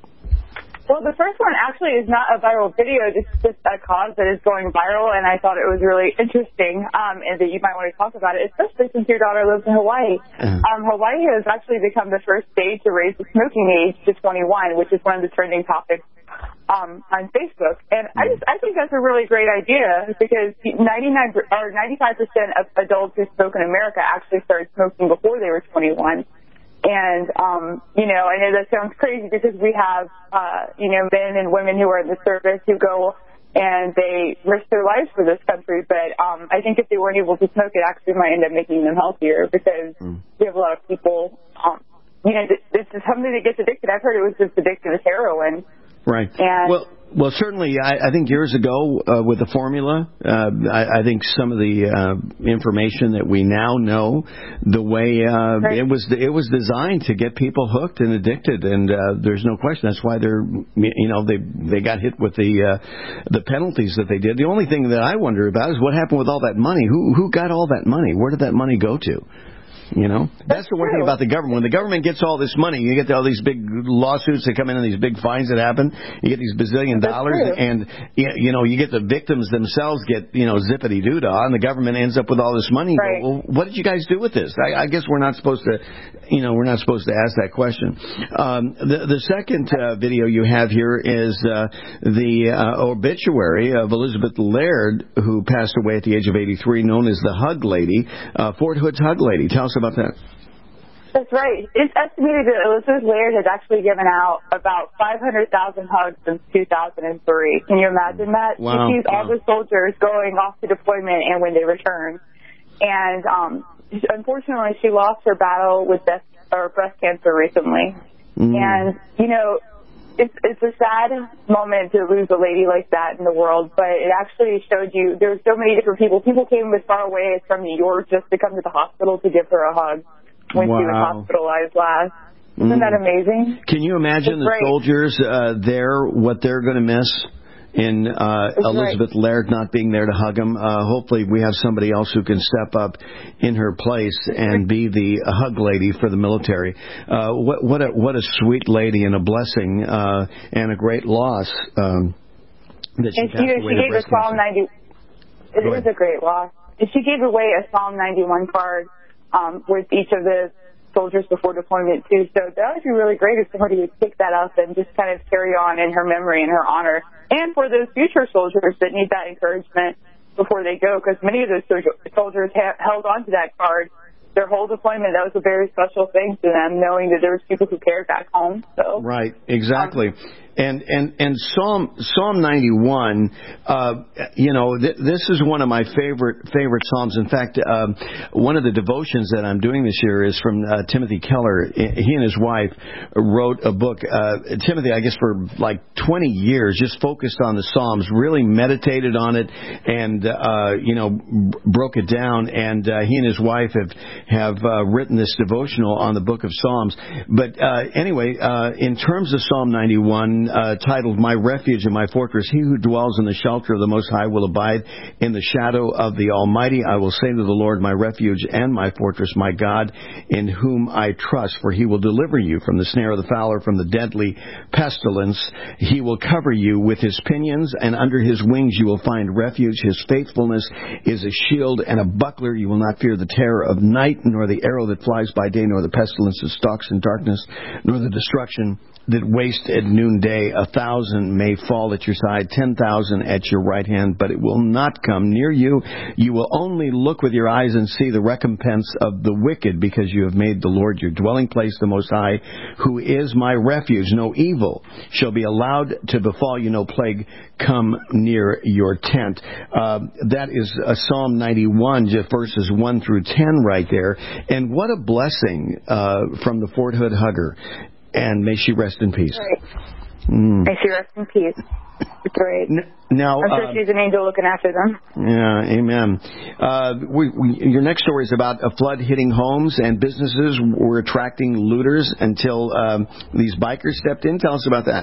Well, the first one actually is not a viral video. It's just a cause that is going viral, and I thought it was really interesting, um, and that you might want to talk about it, especially since your daughter lives in Hawaii. Uh-huh. Um, Hawaii has actually become the first state to raise the smoking age to twenty-one, which is one of the trending topics um, on Facebook. And I just I think that's a really great idea, because ninety-nine or ninety-five percent of adults who smoke in America actually started smoking before they were twenty-one. And, um, you know, I know that sounds crazy, because we have, uh, you know, men and women who are in the service who go and they risk their lives for this country. But um, I think if they weren't able to smoke, it actually might end up making them healthier, because mm. we have a lot of people, um, you know, th- this is something that gets addicted. I've heard it was just addicted as heroin. Right. And well, well, certainly, I, I think years ago uh, with the formula, uh, I, I think some of the uh, information that we now know, the way uh, right. it was, it was designed to get people hooked and addicted, and uh, there's no question that's why they're, you know, they they got hit with the uh, the penalties that they did. The only thing that I wonder about is what happened with all that money. Who who got all that money? Where did that money go to? You know, that's, that's the one thing about the government. When the government gets all this money, you get all these big lawsuits that come in and these big fines that happen. You get these bazillion that's dollars, true. and you know, you get the victims themselves get, you know, zippity doo dah, and the government ends up with all this money. Right. Well, what did you guys do with this? I, I guess we're not supposed to, you know, we're not supposed to ask that question. Um, the, the second uh, video you have here is uh, the uh, obituary of Elizabeth Laird, who passed away at the age of eighty-three, known as the Hug Lady, uh, Fort Hood's Hug Lady. Tell us about that. That's right. It's estimated that Elizabeth Laird has actually given out about five hundred thousand hugs since two thousand three. Can you imagine that? Wow. She sees all the soldiers going off to deployment and when they return. And um, unfortunately, she lost her battle with breast, or breast cancer recently. Mm. And, you know, it's it's a sad moment to lose a lady like that in the world, but it actually showed you there were so many different people. People came as far away as from New York just to come to the hospital to give her a hug when wow. she was hospitalized last. Isn't mm. that amazing? Can you imagine it's the great. soldiers uh, there, what they're going to miss in uh, Elizabeth right. Laird not being there to hug them? Uh, hopefully we have somebody else who can step up in her place and be the hug lady for the military. Uh, what, what, a, what a sweet lady and a blessing uh, and a great loss. Um, That she and passed she, away she to gave a breast Psalm cancer. ninety. It Go is ahead. a great loss. And she gave away a Psalm ninety-one card um, with each of the soldiers before deployment too. So that would be really great if somebody would pick that up and just kind of carry on in her memory and her honor, and for those future soldiers that need that encouragement before they go, because many of those soldiers ha- held on to that card their whole deployment. That was a very special thing to them, knowing that there was people who cared back home. So right, exactly. Um, And and and Psalm Psalm ninety-one, uh, you know, th- this is one of my favorite favorite psalms. In fact, um, one of the devotions that I'm doing this year is from uh, Timothy Keller. He and his wife wrote a book. Uh, Timothy, I guess, for like twenty years, just focused on the Psalms, really meditated on it, and uh, you know, b- broke it down. And uh, he and his wife have have uh, written this devotional on the book of Psalms. But uh, anyway, uh, in terms of Psalm ninety-one. Uh, titled, My Refuge and My Fortress, he who dwells in the shelter of the Most High will abide in the shadow of the Almighty. I will say to the Lord, my refuge and my fortress, my God, in whom I trust, for he will deliver you from the snare of the fowler, from the deadly pestilence. He will cover you with his pinions, and under his wings you will find refuge. His faithfulness is a shield and a buckler. You will not fear the terror of night, nor the arrow that flies by day, nor the pestilence that stalks in darkness, nor the destruction that waste at noonday. A thousand may fall at your side, ten thousand at your right hand, but it will not come near you. You will only look with your eyes and see the recompense of the wicked, because you have made the Lord your dwelling place, the Most High, who is my refuge. No evil shall be allowed to befall you, no plague come near your tent. Uh, that is uh, Psalm ninety-one, just verses one through ten right there. And what a blessing uh, from the Fort Hood Hugger. And may she rest in peace. Right. Mm. May she rest in peace. Great. Now, I'm sure uh, she's an angel looking after them. Yeah, amen. Uh, we, we, your next story is about a flood hitting homes, and businesses were attracting looters until um, these bikers stepped in. Tell us about that.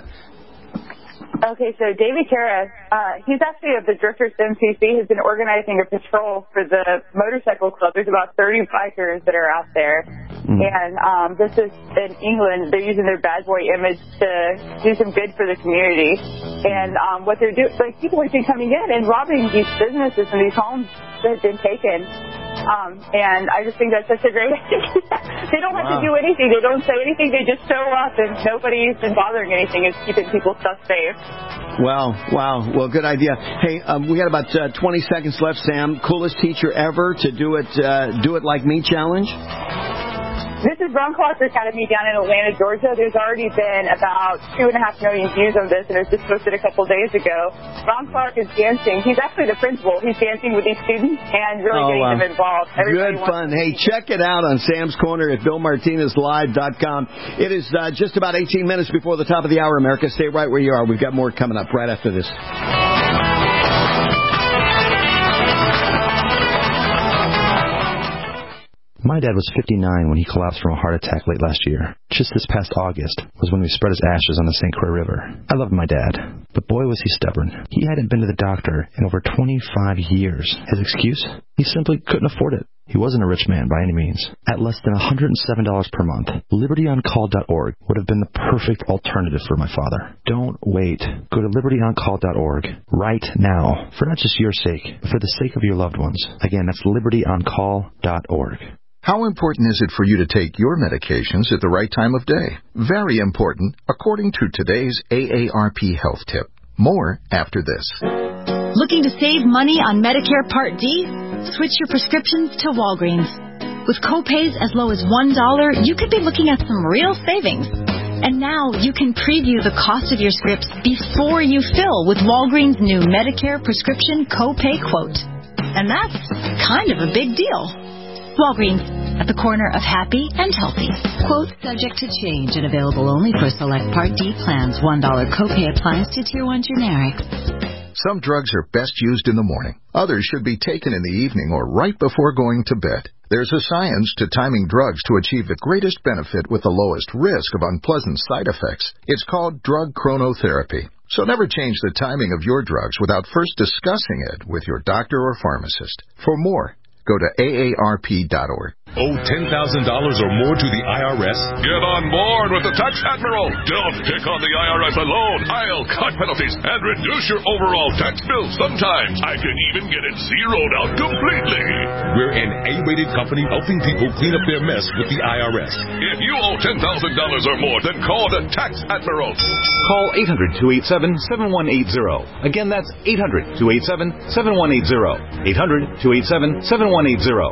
Okay, so David Karras, uh, he's actually of the Drifters M C C, has been organizing a patrol for the motorcycle club. There's about thirty bikers that are out there. Mm. And um, this is in England. They're using their bad boy image to do some good for the community. And um, what they're doing, like, people have been coming in and robbing these businesses and these homes that have been taken. Um, and I just think that's such a great idea. They don't have wow. to do anything. They don't say anything. They just show up, and nobody's been bothering anything. It's keeping people's stuff safe. Wow, wow. Well, good idea. Hey, um, we got about uh, twenty seconds left, Sam. Coolest teacher ever to do it, uh, do it like me challenge? This is Ron Clark Academy down in Atlanta, Georgia. There's already been about two and a half million views on this, and it was just posted a couple days ago. Ron Clark is dancing. He's actually the principal. He's dancing with these students and really oh, getting wow. them involved. Everybody Good fun. Hey, check it out on Sam's Corner at Bill Martinez Live dot com. It is uh, just about eighteen minutes before the top of the hour, America. Stay right where you are. We've got more coming up right after this. My dad was fifty-nine when he collapsed from a heart attack late last year. Just this past August was when we spread his ashes on the Saint Croix River. I loved my dad, but boy was he stubborn. He hadn't been to the doctor in over twenty-five years. His excuse? He simply couldn't afford it. He wasn't a rich man by any means. At less than one hundred seven dollars per month, liberty on call dot org would have been the perfect alternative for my father. Don't wait. Go to liberty on call dot org right now, for not just your sake, but for the sake of your loved ones. Again, that's liberty on call dot org. How important is it for you to take your medications at the right time of day? Very important, according to today's A A R P Health Tip. More after this. Looking to save money on Medicare Part D? Switch your prescriptions to Walgreens. With copays as low as one dollar, you could be looking at some real savings. And now you can preview the cost of your scripts before you fill with Walgreens' new Medicare prescription copay quote. And that's kind of a big deal. Walgreens, at the corner of happy and healthy. Quote subject to change and available only for select Part D plans. one dollar copay applies to Tier one generics. Some drugs are best used in the morning. Others should be taken in the evening or right before going to bed. There's a science to timing drugs to achieve the greatest benefit with the lowest risk of unpleasant side effects. It's called drug chronotherapy. So never change the timing of your drugs without first discussing it with your doctor or pharmacist. For more, go to A A R P dot org. Owe ten thousand dollars or more to the I R S? Get on board with the Tax Admiral. Don't pick on the I R S alone. I'll cut penalties and reduce your overall tax bill. Sometimes I can even get it zeroed out completely. We're an A-rated company helping people clean up their mess with the I R S. If you owe ten thousand dollars or more, then call the Tax Admiral. Call eight hundred, two eight seven, seven one eight zero. Again, that's eight hundred, two eight seven, seven one eight zero. eight hundred, two eight seven, seven one eight zero.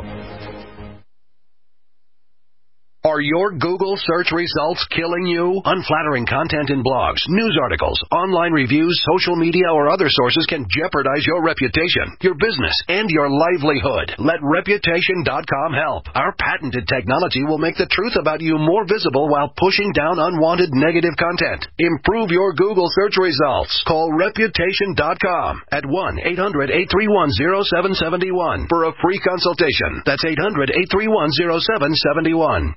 Are your Google search results killing you? Unflattering content in blogs, news articles, online reviews, social media, or other sources can jeopardize your reputation, your business, and your livelihood. Let Reputation dot com help. Our patented technology will make the truth about you more visible while pushing down unwanted negative content. Improve your Google search results. Call Reputation dot com at one eight hundred, eight three one, zero seven seven one for a free consultation. That's eight hundred, eight three one, zero seven seven one.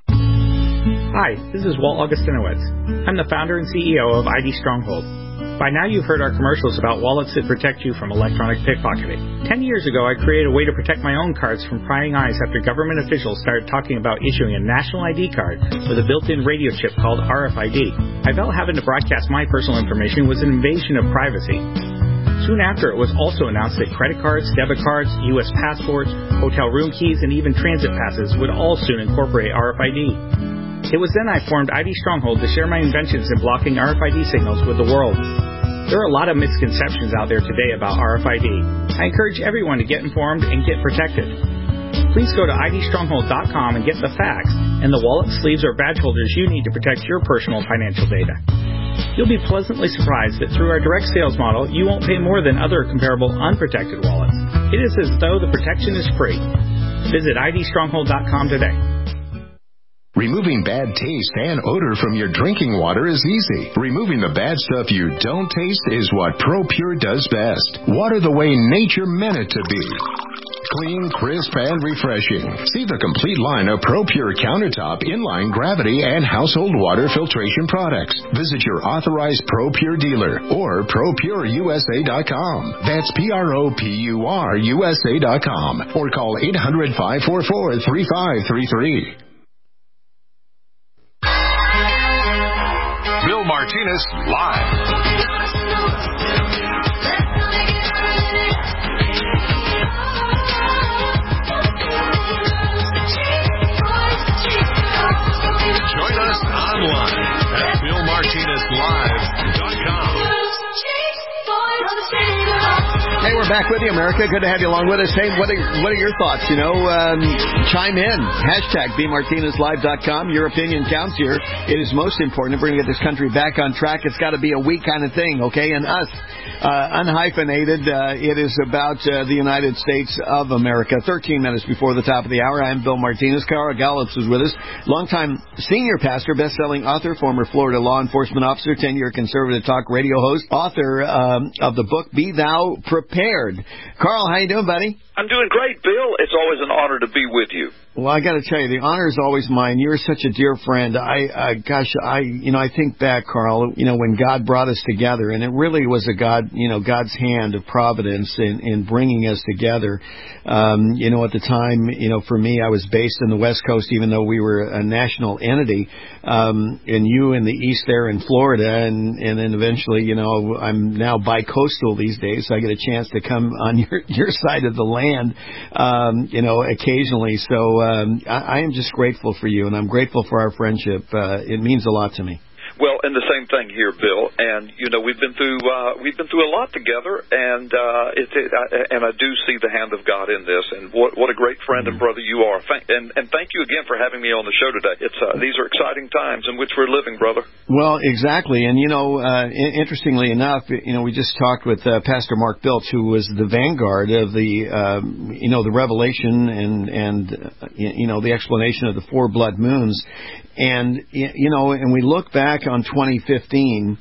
Hi, this is Walt Augustinowitz. I'm the founder and C E O of I D Stronghold. By now you've heard our commercials about wallets that protect you from electronic pickpocketing. Ten years ago, I created a way to protect my own cards from prying eyes after government officials started talking about issuing a national I D card with a built-in radio chip called R F I D. I felt having to broadcast my personal information was an invasion of privacy. Soon after, it was also announced that credit cards, debit cards, U S passports, hotel room keys, and even transit passes would all soon incorporate R F I D. It was then I formed I D Stronghold to share my inventions in blocking R F I D signals with the world. There are a lot of misconceptions out there today about R F I D. I encourage everyone to get informed and get protected. Please go to I D stronghold dot com and get the facts and the wallet, sleeves, or badge holders you need to protect your personal financial data. You'll be pleasantly surprised that through our direct sales model, you won't pay more than other comparable unprotected wallets. It is as though the protection is free. Visit I D stronghold dot com today. Removing bad taste and odor from your drinking water is easy. Removing the bad stuff you don't taste is what ProPure does best. Water the way nature meant it to be. Clean, crisp, and refreshing. See the complete line of ProPure countertop, inline, gravity, and household water filtration products. Visit your authorized ProPure dealer or pro pure U S A dot com. That's P R O P U R U S A dot com. Or call eight hundred, five four four, three five three three. Bill Martinez live. Join us online at Bill Martinez Live dot com. Hey, we're back with you, America. Good to have you along with us. Hey, what are, what are your thoughts? You know, um, chime in. Hashtag B Martinez Live dot com. Your opinion counts here. It is most important if we're going to get this country back on track. It's got to be a we kind of thing, okay? And us, uh, unhyphenated, uh, it is about uh, the United States of America. thirteen minutes before the top of the hour. I'm Bill Martinez. Cara Gallups is with us. Longtime senior pastor, best-selling author, former Florida law enforcement officer, ten-year conservative talk radio host, author um, of the book Be Thou Prepared. Carl, how you doing, buddy? I'm doing great, Bill. It's always an honor to be with you. Well, I got to tell you, the honor is always mine. You're such a dear friend. I, uh, gosh, I, you know, I think back, Carl, you know, when God brought us together, and it really was a God, you know, God's hand of providence in, in bringing us together. Um, you know, at the time, you know, for me, I was based in the West Coast, even though we were a national entity, um, and you in the East there in Florida, and, and then eventually, you know, I'm now bi-coastal these days, so I get a chance to come on your, your side of the land, um, you know, occasionally. So, Um, I, I am just grateful for you, and I'm grateful for our friendship. Uh, it means a lot to me. Well, and the same thing here, Bill. And you know, we've been through uh, we've been through a lot together, and uh, it, it, I, and I do see the hand of God in this. And what what a great friend and brother you are. Thank, and and thank you again for having me on the show today. It's uh, these are exciting times in which we're living, brother. Well, exactly. And you know, uh, interestingly enough, you know, we just talked with uh, Pastor Mark Biltz, who was the vanguard of the um, you know the revelation and and uh, you know the explanation of the four blood moons. And, you know, and we look back on twenty fifteen,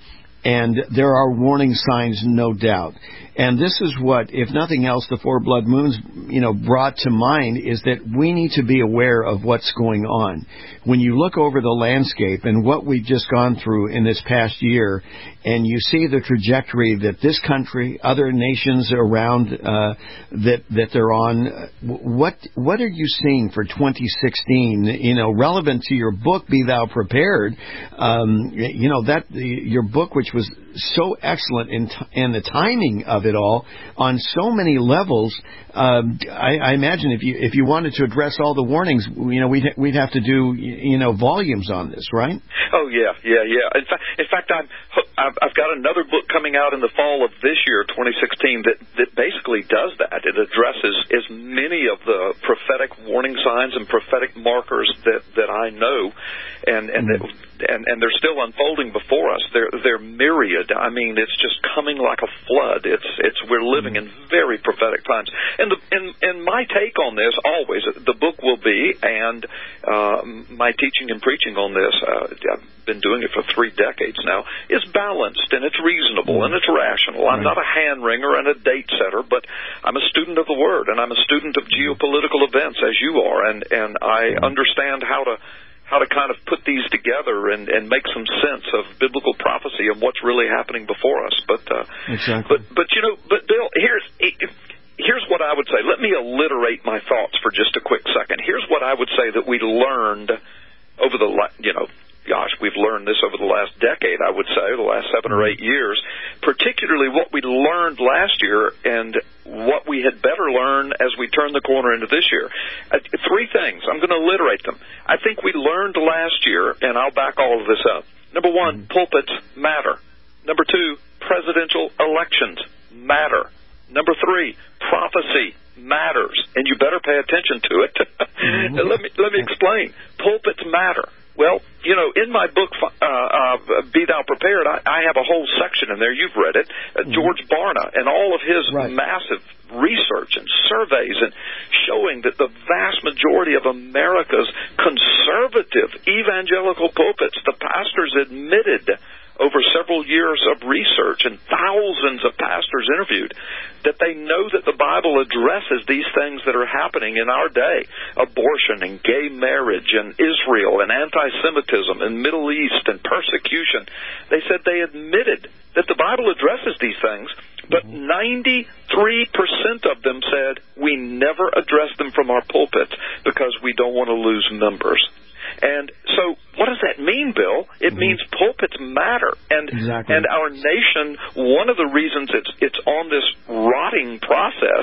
And there are warning signs, no doubt. And this is what, if nothing else, the four blood moons, you know, brought to mind is that we need to be aware of what's going on. When you look over the landscape and what we've just gone through in this past year, and you see the trajectory that this country, other nations around uh, that that they're on, what what are you seeing for twenty sixteen? You know, relevant to your book, Be Thou Prepared. Um, you know that your book, which was so excellent in t- in the timing of it all on so many levels. Um, I, I imagine if you if you wanted to address all the warnings, you know, we'd we'd have to do you know volumes on this, right? Oh yeah, yeah, yeah. In fact, in fact, I'm I've, I've got another book coming out in the fall of this year, twenty sixteen, that that basically does that. It addresses as many of the prophetic warning signs and prophetic markers that that I know, and and mm-hmm. that. And, and they're still unfolding before us. They're they're myriad. I mean, it's just coming like a flood. It's it's we're living in very prophetic times. And the and, and my take on this always, the book will be, and uh, my teaching and preaching on this, uh, I've been doing it for three decades now, is balanced and it's reasonable and it's rational. I'm not a hand wringer and a date setter, but I'm a student of the Word and I'm a student of geopolitical events as you are, and and I understand how to. how to kind of put these together and, and make some sense of biblical prophecy and what's really happening before us. But uh, exactly. but but you know, but Bill, here's here's what I would say. Let me alliterate my thoughts for just a quick second. Here's what I would say that we learned over the you know. Gosh, we've learned this over the last decade, I would say, the last seven or eight years, particularly what we learned last year and what we had better learn as we turn the corner into this year. Uh, three things. I'm going to alliterate them. I think we learned last year, and I'll back all of this up. Number one, mm-hmm. pulpits matter. Number two, presidential elections matter. Number three, prophecy matters, and you better pay attention to it. mm-hmm. let me let me explain. Pulpits matter. Well, you know, in my book, uh, uh, Be Thou Prepared, I, I have a whole section in there. You've read it. Uh, mm-hmm. George Barna and all of his right. massive research and surveys and showing that the vast majority of America's conservative evangelical pulpits, the pastors admitted over several years of research and thousands of pastors interviewed, that they know that the Bible addresses these things that are happening in our day. Abortion and gay marriage and Israel and anti-Semitism and Middle East and persecution. They said they admitted that the Bible addresses these things, but ninety-three percent of them said we never address them from our pulpits because we don't want to lose members. And so what does that mean, Bill? It mm-hmm. means pulpits matter. And exactly. and our nation, one of the reasons it's it's on this rotting process,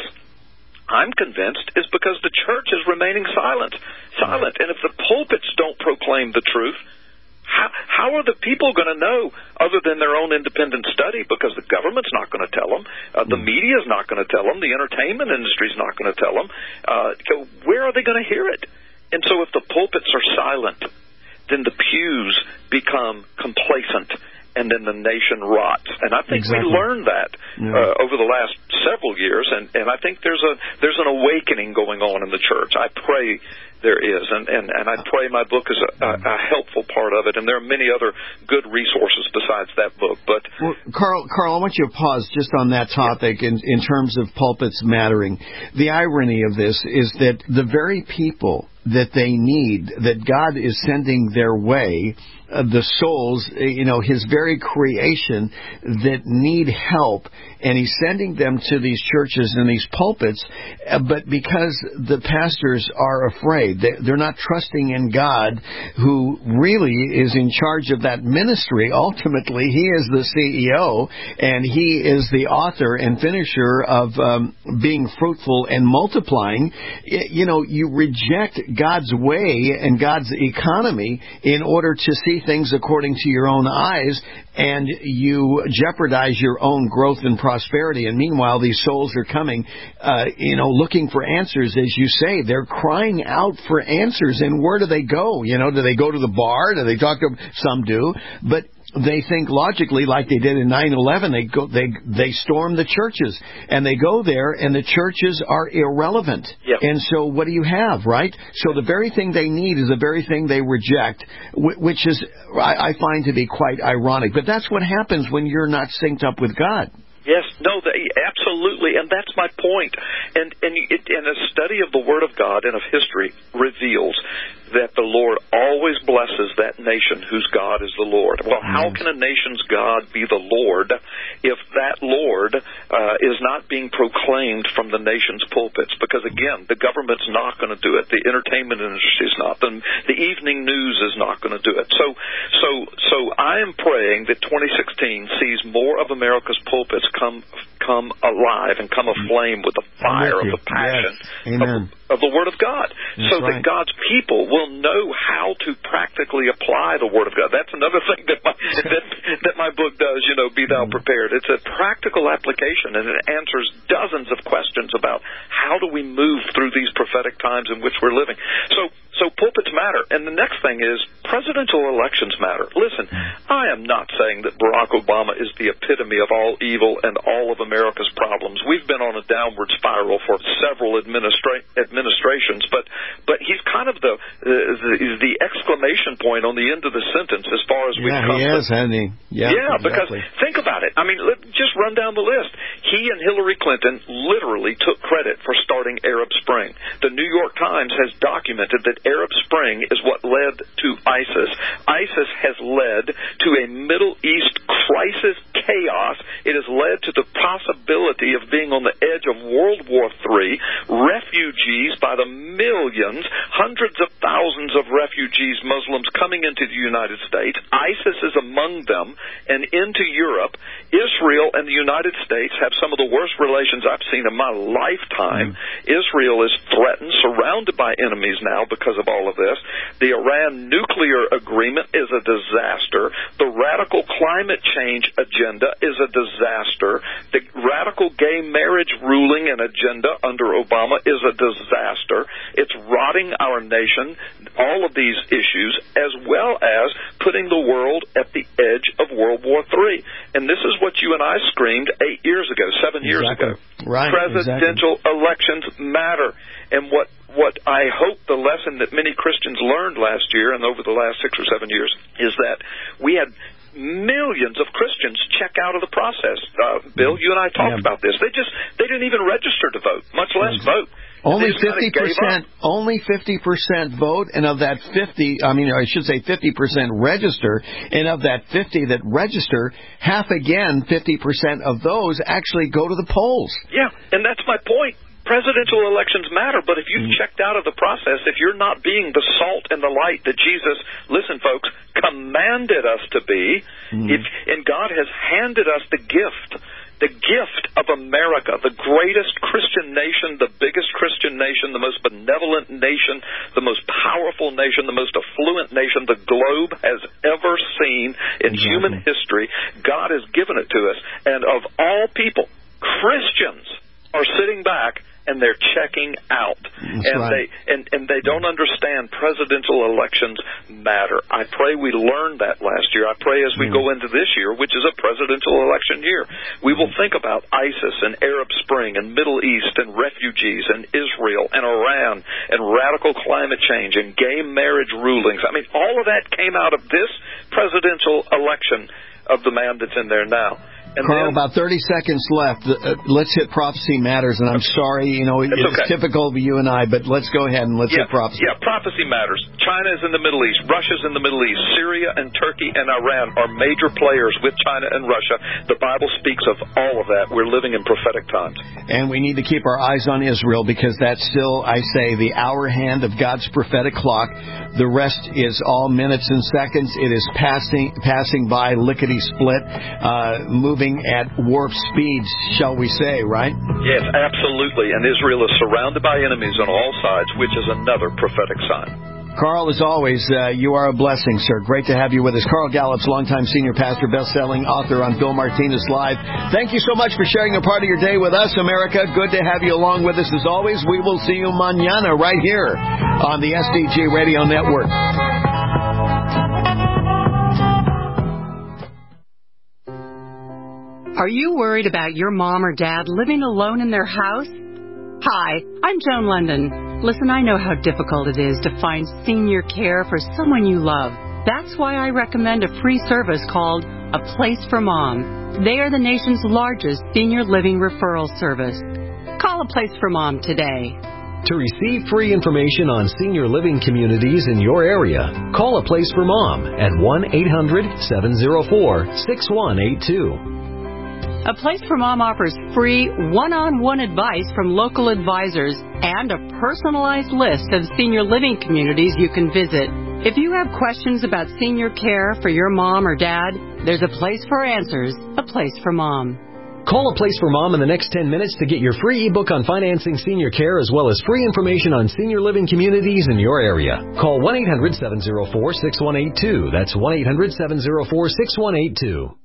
I'm convinced, is because the church is remaining silent. Silent. And if the pulpits don't proclaim the truth, how, how are the people going to know other than their own independent study? Because the government's not going to tell them. Uh, the mm-hmm. media's not going to tell them. The entertainment industry's not going to tell them. Uh, so where are they going to hear it? And so if the pulpits are silent, then the pews become complacent, and then the nation rots. And I think exactly. we learned that yeah. uh, over the last several years, and, and I think there's a there's an awakening going on in the church. I pray there is, and, and, and I pray my book is a, a, a helpful part of it, and there are many other good resources besides that book. But well, Carl, Carl, I want you to pause just on that topic in, in terms of pulpits mattering. The irony of this is that the very people that they need, that God is sending their way, uh, the souls, you know, His very creation that need help, and He's sending them to these churches and these pulpits, uh, but because the pastors are afraid, they, they're not trusting in God, who really is in charge of that ministry. Ultimately, He is the C E O, and He is the author and finisher of um, being fruitful and multiplying. You know, you reject God's way and God's economy in order to see things according to your own eyes, and you jeopardize your own growth and prosperity. And meanwhile, these souls are coming, uh, you know, looking for answers, as you say. They're crying out for answers, and where do they go? You know, do they go to the bar? Do they talk to some do? But they think logically, like they did in nine eleven. They go, they they storm the churches, and they go there, and the churches are irrelevant. Yep. And so, what do you have, right? So the very thing they need is the very thing they reject, which is I, I find to be quite ironic. But that's what happens when you're not synced up with God. Yes, no, they, absolutely, and that's my point. And and, it, and a study of the Word of God and of history reveals that the Lord always blesses that nation whose God is the Lord. Well, how can a nation's God be the Lord if that Lord uh, is not being proclaimed from the nation's pulpits? Because, again, the government's not going to do it. The entertainment industry is not. The, the evening news is not going to do it. So, so, so I am praying that twenty sixteen sees more of America's pulpits come come alive and come aflame with the fire of the passion yes. Amen. Of, of the Word of God, That's so right. that God's people will know how to practically apply the Word of God. That's another thing that my that, that my book does. You know, Be Thou Prepared. It's a practical application, and it answers dozens of questions about how do we move through these prophetic times in which we're living. So, so pulpits matter. And the next thing is presidential elections matter. Listen, I am not saying that Barack Obama is the epitome of all evil and all of America's problems. We've been on a downward spiral for several administra- administrations, but but he's kind of the, the the exclamation point on the end of the sentence as far as yeah, we've come. he is, hasn't he? Yeah, yeah exactly. Because think about it. I mean, let, just run down the list. He and Hillary Clinton literally took credit for starting Arab Spring. The New York Times has documented that Arab Spring is what led to ISIS. ISIS has led to a Middle East crisis chaos. It has led to the possibility of being on the edge of World War Three, refugees by the millions, hundreds of thousands of refugees, Muslims coming into the United States. ISIS is among them and into Europe. Israel and the United States have some of the worst relations I've seen in my lifetime. Mm. Israel is threatened, surrounded by enemies now because of all of this. The Iran nuclear agreement is a disaster. The radical climate change agenda is a disaster. The radical gay marriage ruling and agenda under Obama is a disaster. It's rotting our nation, all of these issues, as well as putting the world at the edge of World War Three. And this is what you and I screamed eight years ago, seven years exactly. ago. Right, Presidential exactly. elections matter. And what, what I hope the lesson that many Christians learned last year and over the last six or seven years is that we had millions of Christians check out of the process. Uh, Bill, you and I talked yeah. about this. They just they didn't even register to vote, much less vote. Only fifty percent. Only fifty percent vote, and of that fifty, I mean, I should say fifty percent register, and of that fifty that register, half again, fifty percent of those actually go to the polls. Yeah, and that's my point. Presidential elections matter, but if you've mm. checked out of the process, if you're not being the salt and the light that Jesus, listen, folks, commanded us to be, mm. if, and God has handed us the gift, the gift of America, the greatest Christian nation, the biggest Christian nation, the most benevolent nation, the most powerful nation, the most affluent nation the globe has ever seen in exactly. human history. God has given it to us. And of all people, Christians are sitting back and they're checking out. That's and right. they and, and they don't understand presidential elections matter. I pray we learned that last year. I pray as we mm. go into this year, which is a presidential election year, we will think about ISIS and Arab Spring and Middle East and refugees and Israel and Iran and radical climate change and gay marriage rulings. I mean, all of that came out of this presidential election of the man that's in there now. And Carl, then, about thirty seconds left. Uh, let's hit Prophecy Matters, and I'm sorry, you know, it's okay. typical of you and I, but let's go ahead and let's yeah, hit Prophecy. Yeah, Prophecy Matters. China is in the Middle East. Russia's in the Middle East. Syria and Turkey and Iran are major players with China and Russia. The Bible speaks of all of that. We're living in prophetic times. And we need to keep our eyes on Israel because that's still, I say, the hour hand of God's prophetic clock. The rest is all minutes and seconds. It is passing passing by lickety-split, uh, moving at warp speeds, shall we say, right? Yes, absolutely. And Israel is surrounded by enemies on all sides, which is another prophetic sign. Carl, as always, uh, you are a blessing, sir. Great to have you with us. Carl Gallups, longtime senior pastor, best-selling author on Bill Martinez Live. Thank you so much for sharing a part of your day with us, America. Good to have you along with us as always. We will see you mañana right here on the S D G Radio Network. Are you worried about your mom or dad living alone in their house? Hi, I'm Joan London. Listen, I know how difficult it is to find senior care for someone you love. That's why I recommend a free service called A Place for Mom. They are the nation's largest senior living referral service. Call A Place for Mom today. To receive free information on senior living communities in your area, call A Place for Mom at one eight hundred seven oh four six one eight two. A Place for Mom offers free one-on-one advice from local advisors and a personalized list of senior living communities you can visit. If you have questions about senior care for your mom or dad, there's a place for answers, A Place for Mom. Call A Place for Mom in the next ten minutes to get your free ebook on financing senior care as well as free information on senior living communities in your area. Call one eight hundred seven oh four six one eight two. That's one eight hundred seven oh four six one eight two.